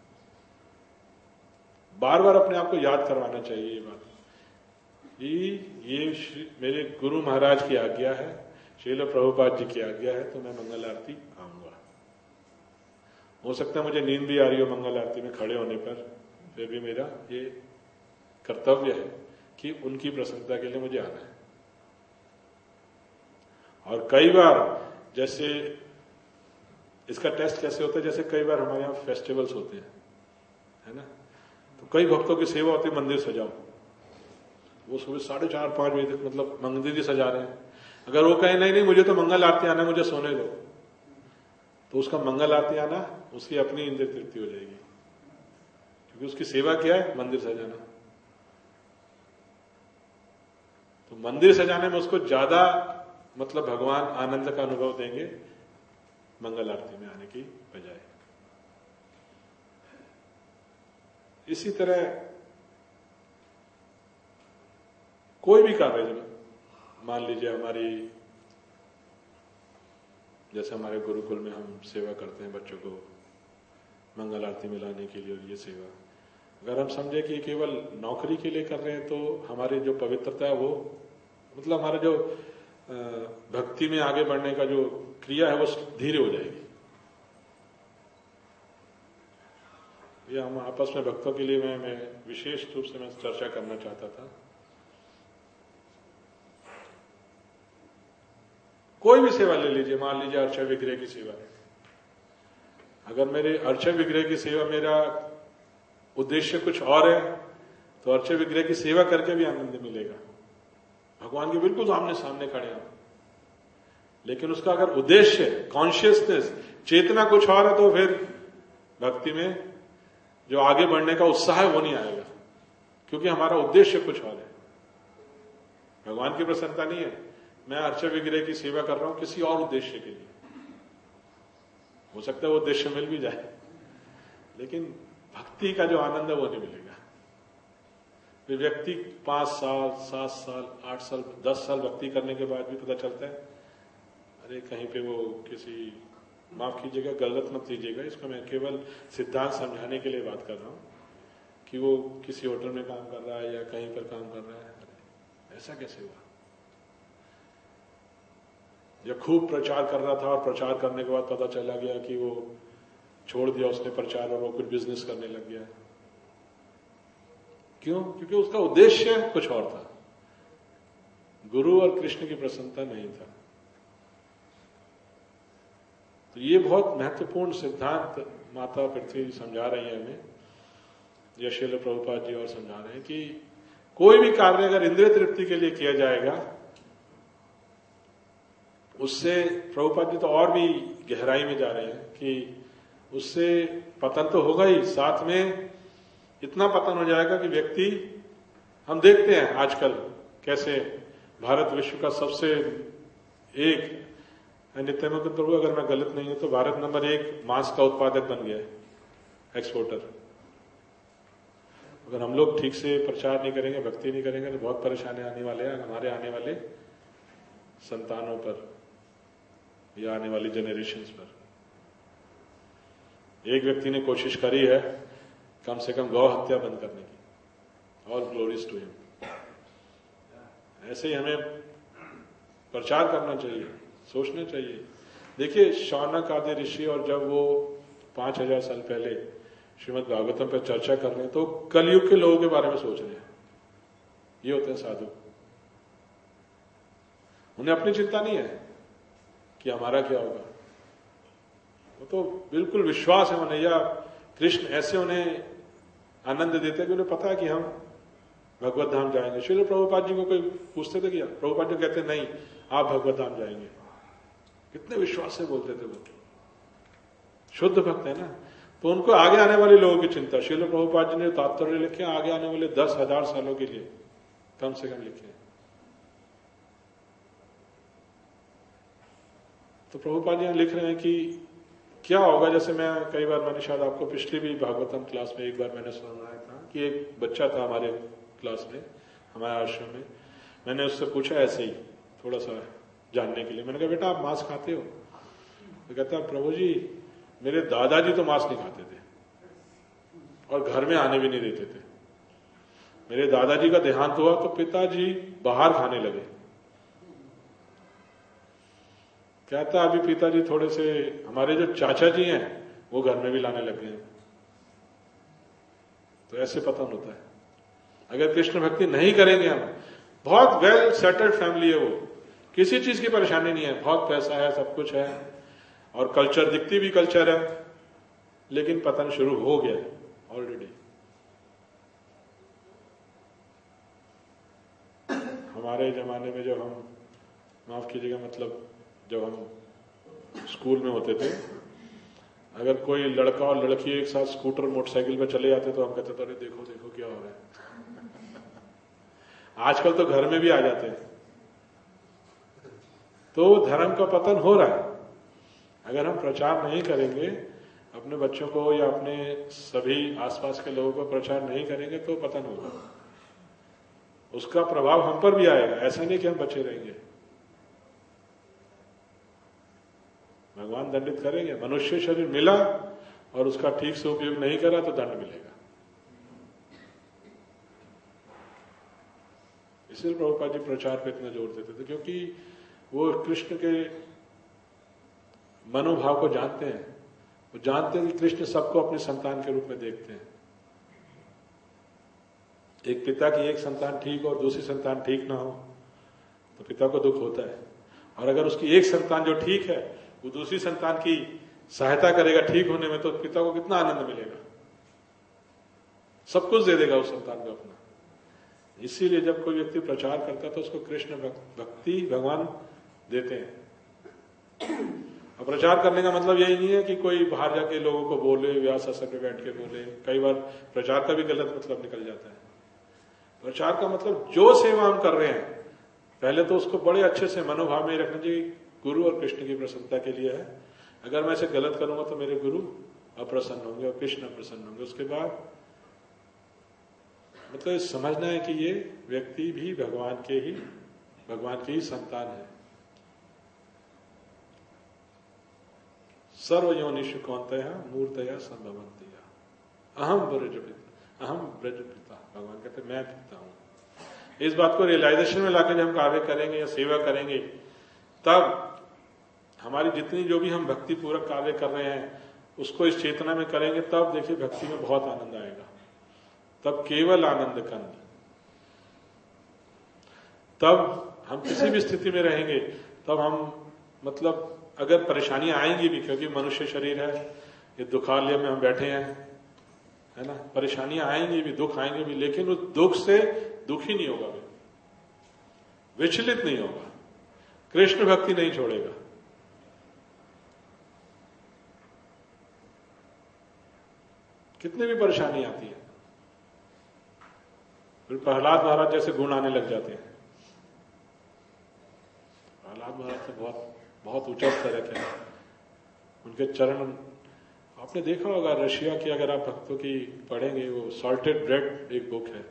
बार बार अपने आप को याद करवाना चाहिए ये बात कि ये मेरे गुरु महाराज की आज्ञा है, श्रील प्रभुपाद जी की आज्ञा है, तो मैं मंगल आरती आऊंगा। हो सकता है मुझे नींद भी आ रही हो मंगल आरती में खड़े होने पर, फिर भी मेरा ये कर्तव्य है कि उनकी प्रसन्नता के लिए मुझे आना है। और कई बार जैसे इसका टेस्ट कैसे होता है, जैसे कई बार हमारे यहाँ फेस्टिवल्स होते हैं, है ना, तो कई भक्तों की सेवा होती है, मंदिर सजाओ, वो सुबह साढ़े चार पांच बजे तक मतलब मंदिर ही सजा रहे हैं। अगर वो कहे नहीं नहीं मुझे तो मंगल आरती आना, मुझे सोने दो, तो उसका मंगल आरती आना उसकी अपनी इंद्रिय तृप्ति हो जाएगी, क्योंकि उसकी सेवा क्या है, मंदिर सजाना। तो मंदिर सजाने में उसको ज्यादा मतलब भगवान आनंद का अनुभव देंगे मंगल आरती में आने की बजाय। इसी तरह कोई भी कार्य, मान लीजिए हमारी, जैसे हमारे गुरुकुल में हम सेवा करते हैं बच्चों को मंगल आरती में लाने के लिए, और ये सेवा अगर हम समझे कि केवल नौकरी के लिए कर रहे हैं, तो हमारी जो पवित्रता है वो, मतलब हमारा जो भक्ति में आगे बढ़ने का जो क्रिया है वो धीरे हो जाएगी। ये हम आपस में भक्तों के लिए मैं मैं विशेष रूप से मैं चर्चा करना चाहता था। कोई भी सेवा ले लीजिए, मान लीजिए अर्चा विग्रह की सेवा है। अगर मेरे अर्चा विग्रह की सेवा, मेरा उद्देश्य कुछ और है, तो अर्चा विग्रह की सेवा करके भी आनंद मिलेगा। भगवान के बिल्कुल सामने सामने खड़े हैं, लेकिन उसका अगर उद्देश्य, कॉन्शियसनेस, चेतना कुछ और है, तो फिर भक्ति में जो आगे बढ़ने का उत्साह है वो नहीं आएगा, क्योंकि हमारा उद्देश्य कुछ और है। भगवान की प्रसन्नता नहीं है। मैं अर्चा विग्रह की सेवा कर रहा हूं किसी और उद्देश्य के लिए, हो सकता है वो उद्देश्य मिल भी जाए, लेकिन भक्ति का जो आनंद है वो नहीं मिलेगा। फिर व्यक्ति पांच साल, सात साल, आठ साल, दस साल भक्ति करने के बाद भी पता चलता है, अरे कहीं पे वो किसी, माफ कीजिएगा, गलत मत लीजिएगा, इसको मैं केवल सिद्धांत समझाने के लिए बात कर रहा हूं, कि वो किसी होटल में काम कर रहा है या कहीं पर काम कर रहा है। ऐसा कैसे हुआ? जब खूब प्रचार कर रहा था और प्रचार करने के बाद पता चला गया कि वो छोड़ दिया उसने प्रचार और वो कुछ बिजनेस करने लग गया। क्यों? क्योंकि उसका उद्देश्य कुछ और था, गुरु और कृष्ण की प्रसन्नता नहीं था। तो ये बहुत महत्वपूर्ण सिद्धांत माता पृथ्वी समझा रही है हमें, या श्रील प्रभुपाद जी और समझा रहे हैं कि कोई भी कार्य अगर इंद्रिय तृप्ति के लिए किया जाएगा, उससे प्रभुपाद जी तो और भी गहराई में जा रहे हैं कि उससे पतन तो होगा ही, साथ में इतना पतन हो जाएगा कि व्यक्ति, हम देखते हैं आजकल कैसे भारत विश्व का सबसे एक, नित्यानंद प्रभु अगर मैं गलत नहीं हूं तो भारत नंबर एक मांस का उत्पादक बन गया है, एक्सपोर्टर। अगर हम लोग ठीक से प्रचार नहीं करेंगे, भक्ति नहीं करेंगे, तो बहुत परेशानी आने वाले हैं हमारे आने वाले संतानों पर या आने वाली जनरेशन्स पर। एक व्यक्ति ने कोशिश करी है कम से कम गौ हत्या बंद करने की, और ग्लोरीज टू हिम। ऐसे ही हमें प्रचार करना चाहिए, सोचना चाहिए। देखिए शौनक आदि ऋषि, और जब वो पांच हजार साल पहले श्रीमद् भागवतम पर चर्चा कर रहे हैं, तो कलयुग के लोगों के बारे में सोच रहे हैं। ये होते हैं साधु, उन्हें अपनी चिंता नहीं है कि हमारा क्या होगा, वो तो बिल्कुल विश्वास है उन्हें, या कृष्ण ऐसे उन्हें आनंद देते हैं कि उन्हें पता है कि हम भगवत धाम जाएंगे। श्रील प्रभुपाद जी को कोई पूछते थे क्या? प्रभुपाद जी कहते नहीं, आप भगवत धाम जाएंगे। कितने विश्वास से बोलते थे वो, शुद्ध भक्त है ना। तो उनको आगे आने वाले लोगों की चिंता, श्रील प्रभुपाद जी ने तात्पर्य लिखे आगे आने वाले दस हजार सालों के लिए कम से कम लिखे। तो प्रभुपाद जी लिख रहे हैं कि क्या होगा, जैसे मैं कई बार, मैंने शायद आपको पिछली भी भागवतम क्लास में एक बार मैंने सुनाया था कि एक बच्चा था हमारे क्लास में, हमारे आश्रम में। मैंने उससे पूछा ऐसे ही थोड़ा सा जानने के लिए, मैंने कहा बेटा आप मांस खाते हो? तो कहता प्रभु जी मेरे दादाजी तो मांस नहीं खाते थे और घर में आने भी नहीं देते थे। मेरे दादाजी का देहांत हुआ तो पिताजी बाहर खाने लगे। कहता अभी पिताजी थोड़े से, हमारे जो चाचा जी हैं वो घर में भी लाने लग गए। तो ऐसे पतन होता है। अगर कृष्ण भक्ति नहीं करेंगे हम, बहुत वेल सेटल्ड फैमिली है वो, किसी चीज की परेशानी नहीं है, बहुत पैसा है, सब कुछ है, और कल्चर दिखती भी कल्चर है, लेकिन पतन शुरू हो गया है ऑलरेडी। हमारे जमाने में जब हम, माफ कीजिएगा, मतलब जब हम स्कूल में होते थे, अगर कोई लड़का और लड़की एक साथ स्कूटर मोटरसाइकिल पे चले जाते तो हम कहते थे अरे देखो देखो क्या हो रहा है। आजकल तो घर में भी आ जाते हैं। तो धर्म का पतन हो रहा है। अगर हम प्रचार नहीं करेंगे, अपने बच्चों को या अपने सभी आसपास के लोगों को प्रचार नहीं करेंगे, तो पतन होगा। उसका प्रभाव हम पर भी आएगा। ऐसा नहीं कि हम बचे रहेंगे। भगवान दंडित करेंगे। मनुष्य शरीर मिला और उसका ठीक से उपयोग नहीं करा तो दंड मिलेगा। इसलिए प्रभुपाद जी प्रचार पे इतना जोर देते थे, क्योंकि वो कृष्ण के मनोभाव को जानते हैं। वो जानते हैं कि कृष्ण सबको अपने संतान के रूप में देखते हैं। एक पिता की एक संतान ठीक और दूसरी संतान ठीक ना हो तो पिता को दुख होता है, और अगर उसकी एक संतान जो ठीक है वो दूसरी संतान की सहायता करेगा ठीक होने में, तो पिता को कितना आनंद मिलेगा, सब कुछ दे देगा उस संतान को अपना। इसीलिए जब कोई व्यक्ति प्रचार करता है तो उसको कृष्ण भक्ति भगवान देते हैं। और प्रचार करने का मतलब यही नहीं है कि कोई बाहर जाके लोगों को बोले, व्यास आसन पे बैठ के बोले। कई बार प्रचार का भी गलत मतलब निकल जाता है। प्रचार का मतलब जो सेवा हम कर रहे हैं पहले तो उसको बड़े अच्छे से मनोभाव में रखना चाहिए, गुरु और कृष्ण की प्रसन्नता के लिए है। अगर मैं इसे गलत करूंगा तो मेरे गुरु अप्रसन्न होंगे और कृष्ण अप्रसन्न होंगे। उसके बाद मतलब समझना है कि ये व्यक्ति भी भगवान के ही भगवान की ही संतान है। सर्वयोनिषु कौन्तेय मूर्तया संभवन्तिया अहम ब्रज पिता अहम ब्रज पिता। भगवान कहते मैं पिता हूं। इस बात को रियलाइजेशन में लाकर जब हम कार्य करेंगे या सेवा करेंगे, तब हमारी जितनी जो भी हम भक्ति पूर्वक कार्य कर रहे हैं उसको इस चेतना में करेंगे, तब देखिए भक्ति में बहुत आनंद आएगा। तब केवल आनंद कंद। तब हम किसी भी स्थिति में रहेंगे तब हम मतलब अगर परेशानियां आएंगी भी, क्योंकि मनुष्य शरीर है, ये दुखालय में हम बैठे हैं, है ना, परेशानियां आएंगी भी, दुख आएंगे भी, लेकिन उस दुख से दुखी नहीं होगा, विचलित नहीं होगा, कृष्ण भक्ति नहीं छोड़ेगा। कितनी भी परेशानी आती है, फिर प्रहलाद महाराज जैसे गुण आने लग जाते हैं। प्रहलाद महाराज से बहुत बहुत ऊंचा स्तर है, उनके चरण आपने देखा होगा। रशिया की अगर आप भक्तों की पढ़ेंगे, वो सॉल्टेड ब्रेड एक बुक है,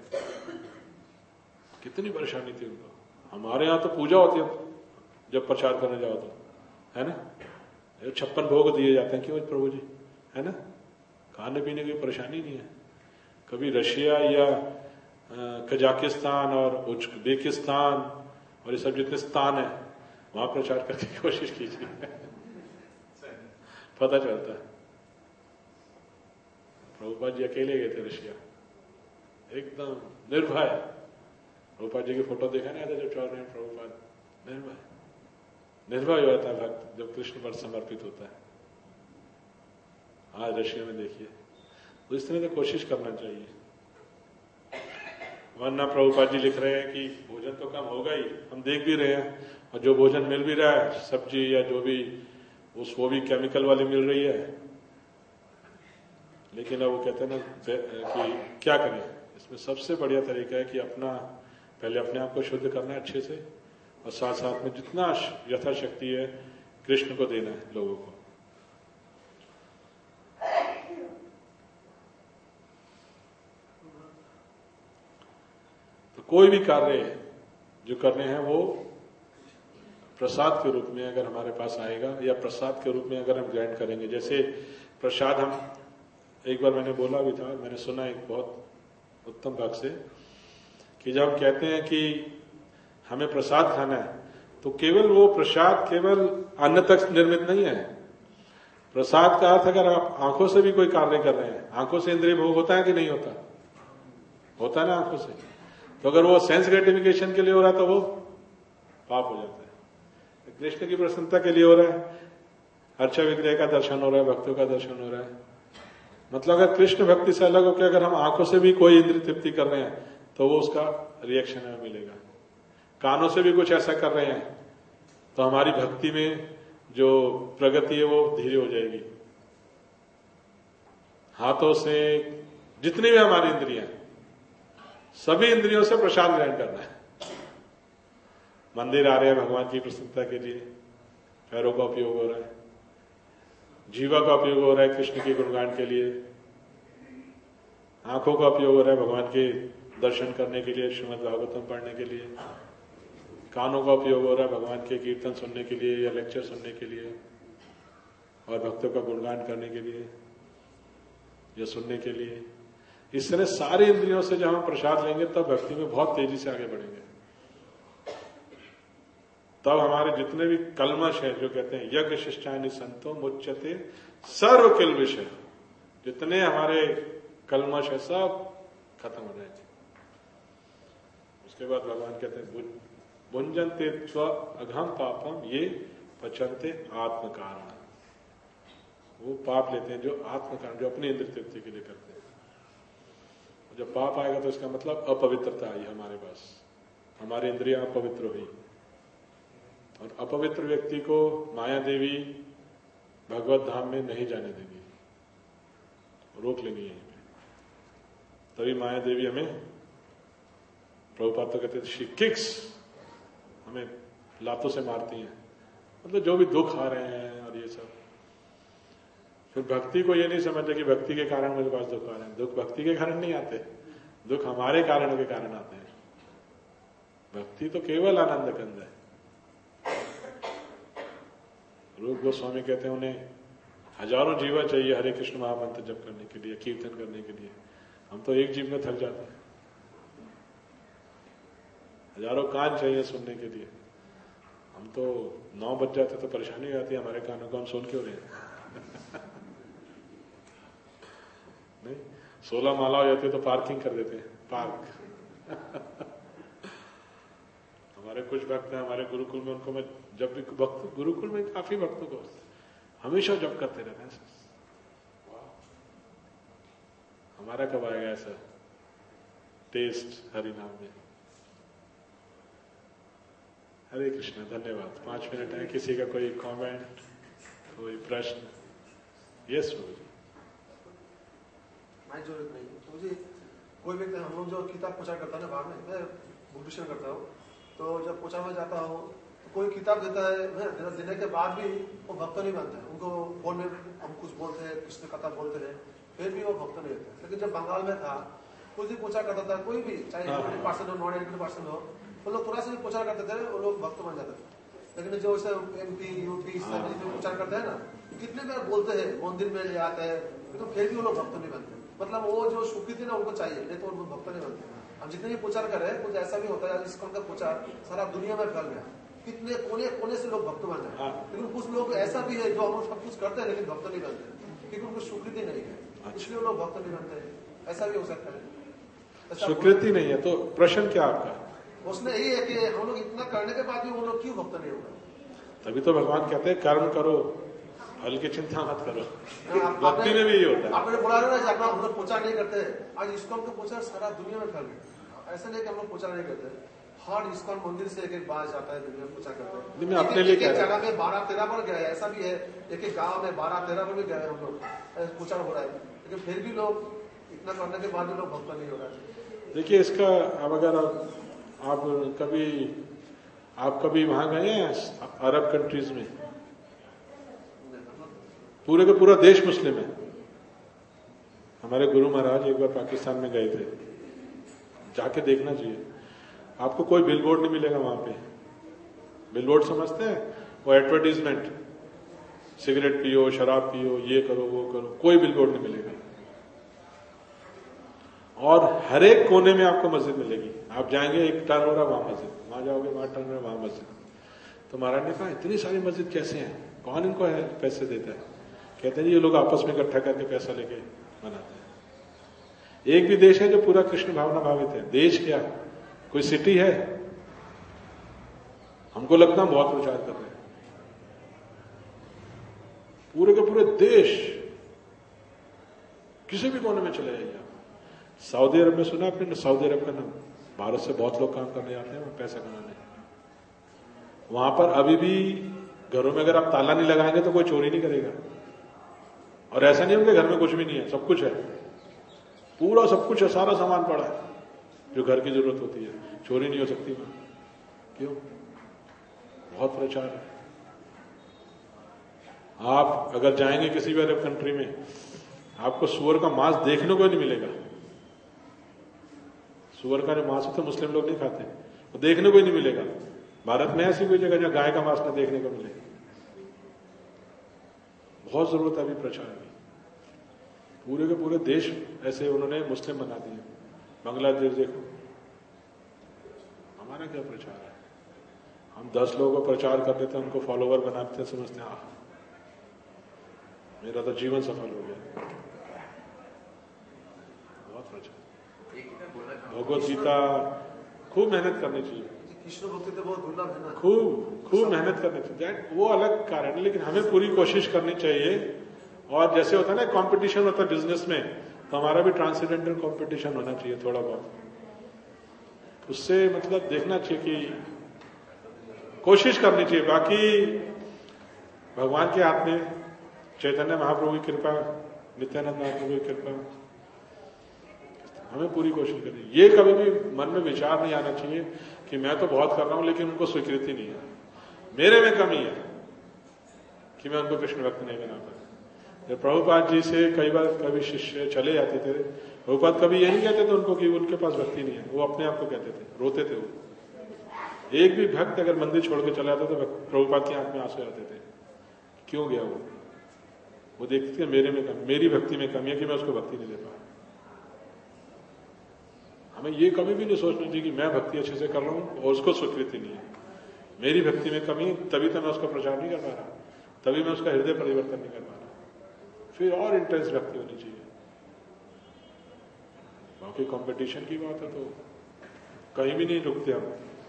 कितनी परेशानी थी उनको। हमारे यहाँ तो पूजा होती है जब प्रचार करने जाओ तो, है ना, छप्पन भोग दिए जाते हैं। क्यों प्रभु जी, है ना, खाने पीने की परेशानी नहीं है। कभी रशिया या कजाकिस्तान और उज्बेकिस्तान और ये सब जितने स्थान है वहां प्रचार करने की कोशिश कीजिए, पता चलता है। प्रभुपाद जी अकेले गए थे रशिया, एकदम निर्भय। प्रभुपाद जी की फोटो देखा नहीं था जब चल रहे हैं प्रभुपाद, निर्भय निर्भय हो जाता है भक्त जब कृष्ण पर समर्पित होता है। आज रशिया में देखिए, तो इस तरह से कोशिश करना चाहिए। वरना प्रभुपाद जी लिख रहे हैं कि भोजन तो कम होगा ही, हम देख भी रहे हैं, और जो भोजन मिल भी रहा है, सब्जी या जो भी, उस वो भी केमिकल वाली मिल रही है। लेकिन अब वो कहते हैं ना कि क्या करें, इसमें सबसे बढ़िया तरीका है कि अपना पहले अपने आप को शुद्ध करना है अच्छे से, और साथ साथ में जितना यथाशक्ति है कृष्ण को देना है लोगों को। तो कोई भी कार्य जो करने हैं वो प्रसाद के रूप में अगर हमारे पास आएगा, या प्रसाद के रूप में अगर हम ग्रहण करेंगे। जैसे प्रसाद हम, एक बार मैंने बोला भी था, मैंने सुना एक बहुत उत्तम भाग से, कि जब हम कहते हैं कि हमें प्रसाद खाना है, तो केवल वो प्रसाद केवल अन्न तक निर्मित नहीं है। प्रसाद का अर्थ अगर आप आंखों से भी कोई कार्य कर रहे हैं, आंखों से इंद्रिय भोग होता है कि नहीं होता, होता है ना आंखों से, तो अगर वो सेंस ग्रेटिफिकेशन के लिए हो रहा है तो वो पाप हो जाता है। कृष्ण की प्रसन्नता के लिए हो रहा है, अर्चा विग्रह का दर्शन हो रहा है, भक्तों का दर्शन हो रहा है। मतलब अगर कृष्ण भक्ति से अलग होकर अगर हम आंखों से भी कोई इंद्रिय तृप्ति कर रहे हैं तो वो उसका रिएक्शन हमें मिलेगा। कानों से भी कुछ ऐसा कर रहे हैं तो हमारी भक्ति में जो प्रगति है वो धीरे हो जाएगी। हाथों से जितनी भी हमारी इंद्रियां, सभी इंद्रियों से प्रसाद ग्रहण करना है। मंदिर आ रहे हैं भगवान की प्रसन्नता के लिए, पैरों का उपयोग हो रहा है, जीवा का उपयोग हो रहा है कृष्ण के गुणगान के लिए, आंखों का उपयोग हो रहा है भगवान के दर्शन करने के लिए, श्रीमद् भागवतम पढ़ने के लिए, कानों का उपयोग हो रहा है भगवान के कीर्तन सुनने के लिए या लेक्चर सुनने के लिए, और भक्तों का गुणगान करने के लिए या सुनने के लिए। इस तरह सारे इंद्रियों से जब हम प्रसाद लेंगे तब भक्ति में बहुत तेजी से आगे बढ़ेंगे। तब हमारे जितने भी कलमश है, जो कहते हैं यज्ञ शिष्टानि संतो मुच्यते सर्व किल्बिश है, जितने हमारे कलमश है सब खत्म हो जाएंगे। उसके बाद भगवान कहते हैं भुंजन्ते स्व अघम पापम ये पचन्ते आत्म कारण। वो पाप लेते हैं जो आत्म कारण, जो अपनी इंद्रिय तृप्ति के लिए करते हैं। जब पाप आएगा तो इसका मतलब अपवित्रता आई हमारे पास, हमारी इंद्रियां अपवित्र हुई। और अपवित्र व्यक्ति को माया देवी भगवत धाम में नहीं जाने देगी, रोक लेंगी यहीं पे। तभी माया देवी हमें, प्रभुपाद तो कहते थे शी किक्स, हमें लातों से मारती हैं, मतलब जो भी दुख आ रहे हैं और ये सब। फिर भक्ति को ये नहीं समझते कि भक्ति के कारण मेरे पास दुख आ रहे हैं। दुख भक्ति के कारण नहीं आते, दुख हमारे कारणों के कारण आते हैं। भक्ति तो केवल आनंद कंद है। रूप गोस्वामी कहते हैं उन्हें हजारों जीवन चाहिए हरे कृष्ण महामंत्र जप करने के लिए, कीर्तन करने के लिए। हम तो एक जीव में थक जाते हैं, हजारों कान चाहिए सुनने के लिए। हम तो नौ बज जाते तो परेशानी हो जाती है हमारे कानों को, हम सुन क्यों रहे हैं। नहीं, सोलह माला हो जाती है तो पार्किंग कर देते हैं, पार्क। हमारे कुछ भक्त हैं हमारे गुरुकुल में, उनको मैं जब भी भक्त, गुरुकुल में काफी भक्तों को हमेशा जप करते रहते हैं। हमारा कब आएगा ऐसा टेस्ट हरि नाम में। हरे कृष्ण, धन्यवाद। पांच मिनट है, किसी का कोई कमेंट, कोई प्रश्न? यस प्रभु जी। मैं जरूरत नहीं तो मुझे कोई व्यक्ति, हम लोग जो किताब प्रचार करता है ना बाहर में, मैं बुक डिक्शन करता हूँ, तो जब प्रचार में जाता हूँ तो कोई किताब देता है, देने के बाद भी वो भक्त नहीं बनता है। उनको फोन में हम कुछ बोलते हैं, कृष्ण कथा बोलते हैं, फिर भी वो भक्त नहीं होते। लेकिन जब बंगाल में था, कुछ भी प्रचार करता था, कोई भी चाहे एजुकेटेड पर्सन हो नॉन एजुकेटेड पर्सन हो, वो लोग थोड़ा सा भी प्रचार करते थे, वो लोग भक्त बन जाते थे। लेकिन जो एमपी यूपी प्रचार करते हैं ना, कितने बार बोलते हैं, मंदिर में ले आते हैं, तो फिर भी वो लोग भक्त नहीं बनते। मतलब वो जो स्वीकृति ना उनको चाहिए, नहीं तो वो भक्त नहीं बनते। हम जितने भी प्रचार कर रहे हैं, कुछ ऐसा भी होता है इसका प्रचार सारा दुनिया में फैल गया, कितने कोने कोने से लोग भक्त बन रहे हैं। लेकिन कुछ लोग ऐसा भी है जो हम सब कुछ करते हैं लेकिन भक्त नहीं बनते, क्योंकि उनको स्वीकृति नहीं है, इसलिए लोग भक्त नहीं बनते। ऐसा भी हो सकता है। स्वीकृति नहीं है तो प्रश्न क्या आपका? उसने यही है कि हम लोग इतना करने के बाद भी वो लोग क्यों भक्त नहीं हो रहे। तभी तो भगवान कहते हैं कर्म करो, फल की चिंता मत करो। भक्ति में भी ये होता है। आपने बोला ना अपना हम लोग प्रचार नहीं करते, आज इस्कॉन का प्रचार सारा दुनिया में फैल गया। ऐसा नहीं कि हम लोग प्रचार नहीं करते, हर इस्कॉन मंदिर से एक एक बार जाता है, दुनिया में प्रचार करते हैं। मैं अपने लिए एक जगह में बारह तेरह बार गए, ऐसा भी है एक एक गाँव में बारह तेरह बार भी गए हम लोग, प्रचार हो रहा है। लेकिन फिर भी लोग इतना करने के बाद भी लोग भक्त नहीं हो रहा है। देखिए इसका, अब अगर आप कभी आप कभी वहां गए हैं अरब कंट्रीज में? पूरे का पूरा देश मुस्लिम है। हमारे गुरु महाराज एक बार पाकिस्तान में गए थे, जाके देखना चाहिए। आपको कोई बिलबोर्ड नहीं मिलेगा वहां पे। बिलबोर्ड समझते हैं? वो एडवर्टीजमेंट, सिगरेट पियो, शराब पियो, ये करो वो करो, कोई बिलबोर्ड नहीं मिलेगा। और हर एक कोने में आपको मस्जिद मिलेगी। आप जाएंगे एक टर्न हो रहा वहां मस्जिद, वहां जाओगे वहां टर्न हो रहा वहां मस्जिद। तो महाराज ने कहा इतनी सारी मस्जिद कैसे हैं, कौन इनको है पैसे देता है? कहते हैं ये लोग आपस में इकट्ठा करके पैसा लेके बनाते हैं। एक भी देश है जो पूरा कृष्ण भावना भावित है? देश क्या, कोई सिटी है? हमको लगता है बहुत प्रचार कर रहे हैं। पूरे के पूरे देश, किसी भी कोने में चले जाइए आप। सऊदी अरब में सुना आपने? सऊदी अरब का नाम, भारत से बहुत लोग काम करने आते हैं पैसा कमाने। वहां पर अभी भी घरों में अगर आप ताला नहीं लगाएंगे तो कोई चोरी नहीं करेगा। और ऐसा नहीं उनके घर में कुछ भी नहीं है, सब कुछ है, पूरा सब कुछ है, सारा सामान पड़ा है जो घर की जरूरत होती है, चोरी नहीं हो सकती वहां। क्यों? बहुत प्रचार है। आप अगर जाएंगे किसी भी अरब कंट्री में, आपको सुअर का मांस देखने को नहीं मिलेगा। सुअर का जो मांस होता है मुस्लिम लोग नहीं खाते, वो देखने को ही नहीं मिलेगा। भारत में ऐसी कोई जगह जहां गाय का मांस न देखने को मिले। बहुत जरूरत है अभी प्रचार की। पूरे के पूरे देश ऐसे उन्होंने मुस्लिम बना दिए। बांग्लादेश देखो, हमारा क्या प्रचार है? हम दस लोगों को प्रचार कर देते हैं, उनको फॉलोवर बनाते हैं, समझते हैं मेरा तो जीवन सफल हो गया। बहुत अच्छा। भगवत गीता खूब मेहनत करनी चाहिए, कृष्ण भक्ति तो बहुत दुर्लभ है ना, खूब खूब मेहनत करनी चाहिए, वो अलग कारण है, लेकिन हमें पूरी कोशिश करनी चाहिए। और जैसे होता है ना कंपटीशन होता है बिजनेस में, तो हमारा भी ट्रांसेंडेंटल कंपटीशन होना चाहिए थोड़ा बहुत। उससे मतलब देखना चाहिए कि कोशिश करनी चाहिए। बाकी भगवान के हाथ में, चैतन्य महाप्रभु की कृपा, नित्यानंद महाप्रभु की कृपा, हमें पूरी कोशिश करनी। ये कभी भी मन में विचार नहीं आना चाहिए कि मैं तो बहुत कर रहा हूं लेकिन उनको स्वीकृति नहीं है, मेरे में कमी है कि मैं उनको कृष्ण भक्त नहीं बना पाया। जब प्रभुपाद जी से कई बार कभी शिष्य चले जाते थे, प्रभुपाद कभी यही कहते थे उनको कि उनके पास भक्ति नहीं है, वो अपने आप को कहते थे, रोते थे वो। एक भी भक्त अगर मंदिर छोड़ के चला जाता तो प्रभुपाद की आंख में आंसू आते थे, क्यों गया वो? वो देखते थे मेरे में कमी, मेरी भक्ति में कमी है कि मैं उसको भक्ति नहीं दे पाया। हमें ये कभी भी नहीं सोचना चाहिए कि मैं भक्ति अच्छे से कर रहा हूं और उसको स्वीकृति नहीं है। मेरी भक्ति में कमी, तभी तो मैं उसका प्रचार नहीं कर पा रहा, तभी मैं उसका हृदय परिवर्तन नहीं कर पा रहा। फिर और इंटेंस भक्ति होनी चाहिए। बाकी कंपटीशन की बात है तो कहीं भी नहीं रुकते हम।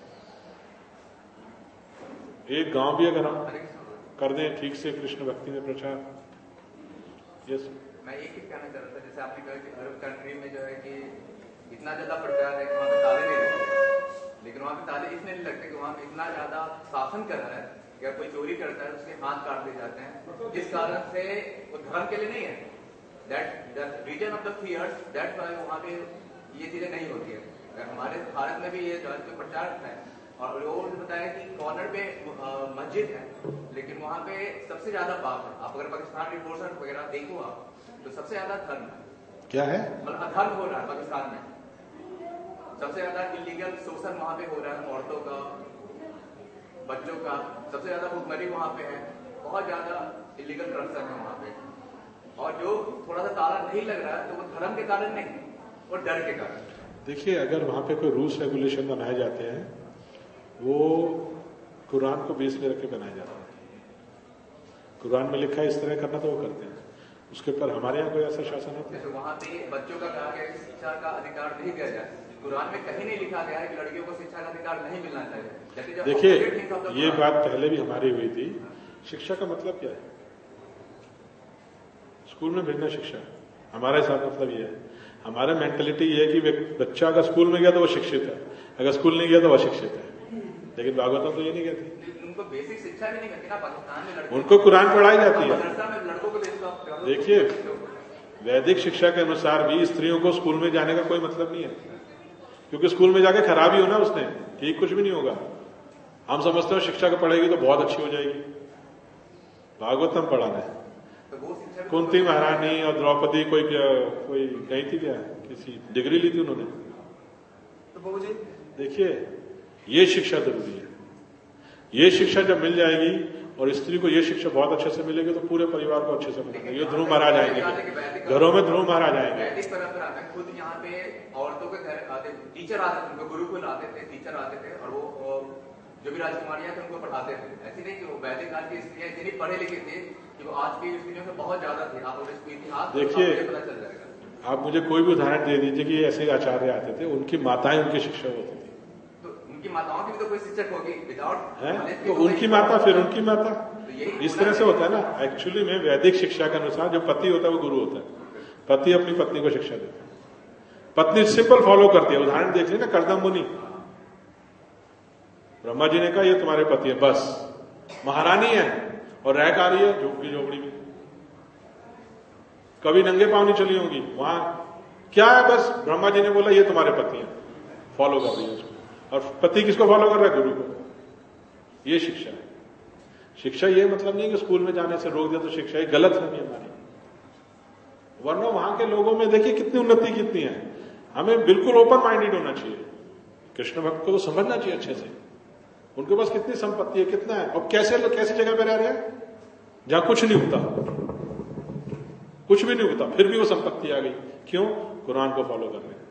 एक गांव भी अगर हम कर दें ठीक से कृष्ण भक्ति में प्रचार। यस, मैं एक ही कहना चाह रहा था, जैसे आपने कहा कि अरब कंट्री में जो है कि इतना ज्यादा प्रचार है कि वहाँ पे ताले नहीं लगते, लेकिन वहाँ पे ताले इसलिए नहीं लगते कि वहाँ पे इतना ज्यादा शासन कर रहा है कि अगर कोई चोरी करता है उसके हाथ काट दिए जाते हैं, जिस कारण से वो धर्म के लिए नहीं है, that the reason of the fears, that why वहाँ पे ये चीजें नहीं होती है। हमारे भारत में भी ये जो प्रचार है, और लोगों ने बताया कि कॉर्नर पे मस्जिद है, लेकिन वहाँ पे सबसे ज्यादा पाप है। आप अगर पाकिस्तान रिपोर्ट वगैरह देखो आप, तो सबसे ज्यादा धर्म है। क्या है? मतलब अधर्म हो रहा है पाकिस्तान में, सबसे ज्यादा इलीगल शोषण वहाँ पे हो रहा है, औरतों का, बच्चों का, सबसे ज्यादा भुखमरी वहाँ पे है, बहुत ज्यादा इलीगल करप्शन है वहाँ पे। और जो थोड़ा सा ताला नहीं लग रहा है तो वो धर्म के कारण नहीं, वो डर के कारण। देखिए, अगर वहां पे कोई रूल्स रेगुलेशन बनाए जाते हैं, वो कुरान को बेस में रख के बनाए जाते हैं। कुरान में लिखा है इस तरह करना तो वो करते हैं, उसके ऊपर हमारे यहाँ कोई ऐसा शासन होता है? तो वहाँ पे बच्चों का कहा गया कि शिक्षा का अधिकार नहीं दिया जाए, कुरान में कहीं नहीं लिखा गया है कि लड़कियों को शिक्षा का अधिकार नहीं मिलना चाहिए। देखिए, ये बात पहले भी हमारी हुई थी। शिक्षा का मतलब क्या है? स्कूल में भेजना शिक्षा, हमारे साथ मतलब ये है। हमारा मेंटेलिटी ये है कि बच्चा अगर स्कूल में गया तो वो शिक्षित है, अगर स्कूल नहीं गया तो अशिक्षित है। लेकिन भागवतम तो ये नहीं कहती, उनको बेसिक शिक्षा भी नहीं मिलती ना पाकिस्तान में। उनको कुरान पढ़ाई जाती है। लड़कों को देखिए, वैदिक शिक्षा के अनुसार भी स्त्रियों को स्कूल में जाने का कोई मतलब नहीं है, क्योंकि स्कूल में जाके खराबी होना उसने, ठीक कुछ भी नहीं होगा। हम समझते हो शिक्षा को पढ़ेगी तो बहुत अच्छी हो जाएगी। भागवतम पढ़ाना है। कुंती महारानी और द्रौपदी कोई क्या कोई गई थी क्या, किसी डिग्री ली थी उन्होंने? तो बाबू जी देखिए, ये शिक्षा जरूरी है। ये शिक्षा जब मिल जाएगी और स्त्री को ये शिक्षा बहुत अच्छे से मिलेगी तो पूरे परिवार को अच्छे से मिलेगी। ये ध्रुव महाराज आएंगे, घरों में ध्रुव महाराज आएंगे। वैदिक परंपरा में खुद यहाँ पे औरतों के घर आते, टीचर आते थे, उनको गुरुकुल आते थे, टीचर आते थे, और वो जो भी राजकुमारियां थे उनको पढ़ाते थे। ऐसी नहीं कि वो वैदिक काल की स्त्रियां इतनी पढ़े लिखे थे कि वो आज की स्त्रियों से बहुत ज्यादा थी। आप इसको इतिहास देखिए, पता चल जाएगा। आप मुझे कोई भी उदाहरण दे दीजिए कि ऐसे आचार्य आते थे, उनकी माताएं उनकी शिक्षा होती थी। तो उनकी माताओं की भी तो कोई शिक्षक होगी विदाउट है, तो उनकी माता फिर उनकी माता, इस तरह से होता है ना। एक्चुअली में वैदिक शिक्षा के अनुसार जो पति होता है वो गुरु होता है। पति अपनी पत्नी को शिक्षा देता है, पत्नी सिंपल फॉलो करती है। उदाहरण देख लीजिए ना, कर्दम मुनि, ब्रह्मा जी ने कहा ये तुम्हारे पति है, बस महारानी है और रह का रही है झोपड़ी झोपड़ी में, कभी नंगे पांव नहीं चली होंगी। वहां क्या है, बस ब्रह्मा जी ने बोला ये तुम्हारे पति हैं, फॉलो कर रही है उसको। और पति किसको फॉलो कर रहा है? गुरु को। ये शिक्षा है। शिक्षा ये मतलब नहीं कि स्कूल में जाने से रोक दिया तो शिक्षा, ये गलत फहमी हमारी। वरना वहां के लोगों में देखिए कितनी उन्नति कितनी है। हमें बिल्कुल ओपन माइंडेड होना चाहिए। कृष्ण भक्त को तो समझना चाहिए अच्छे से, उनके पास कितनी संपत्ति है, कितना है, और कैसे लोग कैसी जगह पे रह रहे हैं जहां कुछ नहीं होता, कुछ भी नहीं होता, फिर भी वो संपत्ति आ गई। क्यों? कुरान को फॉलो कर रहे हैं।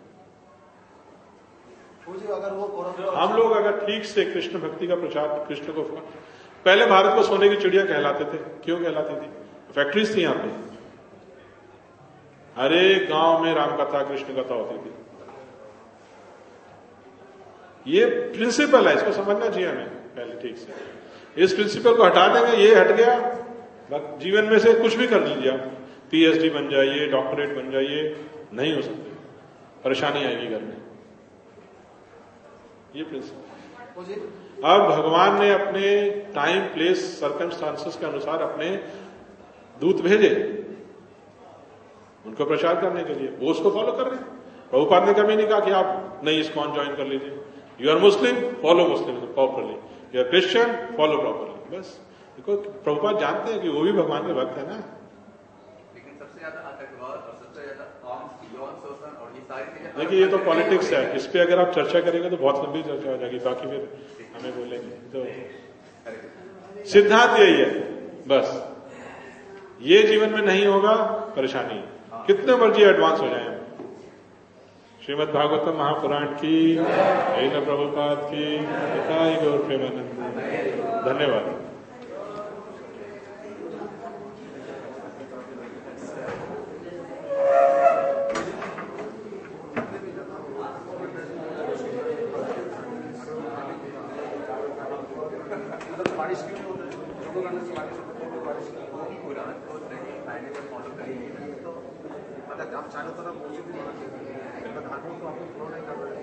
अगर वो हम लोग अगर ठीक से कृष्ण भक्ति का प्रचार, कृष्ण को, पहले भारत को सोने की चिड़िया कहलाते थे। क्यों कहलाती थी? फैक्ट्रीज थी यहाँ पे, हर एक गांव में राम कथा कृष्ण कथा होती थी। ये प्रिंसिपल है, इसको समझना चाहिए हमें पहले ठीक से। इस प्रिंसिपल को हटा देंगे, ये हट गया, जीवन में से कुछ भी कर लीजिए आप, पीएचडी बन जाइए, डॉक्टरेट बन जाइए, नहीं हो सकते, परेशानी आएगी घर में। ये प्रिंसिपल। अब भगवान ने अपने टाइम प्लेस सर्कमस्टांसेस के अनुसार अपने दूत भेजे उनको प्रचार करने के लिए, वो उसको फॉलो कर रहे हैं। प्रभुपाद ने कभी नहीं कहा कि आप नई इस्कॉन ज्वाइन कर लीजिए, you are Muslim follow Muslim properly, you are Christian follow properly. बस देखो प्रभुपाद जानते हैं कि वो भी भगवान के भक्त है ना। लेकिन सबसे ज्यादा आतंकवाद और सबसे ज्यादा आर्म्स, यौन शोषण और ये सारी चीजें, देखिए ये तो पॉलिटिक्स है, इस पे अगर आप चर्चा करेंगे तो बहुत लंबी चर्चा हो जाएगी, बाकी फिर हमें बोलेंगे। तो सिद्धांत यही है बस, ये जीवन में नहीं होगा परेशानी, कितने मर्जी एडवांस हो जाए। श्रीमद् भागवतम महापुराण की, ऐन प्रभुपाद की, निताई गौर प्रेमानंद। धन्यवाद। बारिश क्यों होता है? लोगों का बारिश पुराण को नहीं फायदे पर फॉलो करेंगे तो मतलब आप चाहे तो ना मौजूद भी होना चाहिए, धार्मिक तो आपको फॉलो नहीं कर रहे हैं।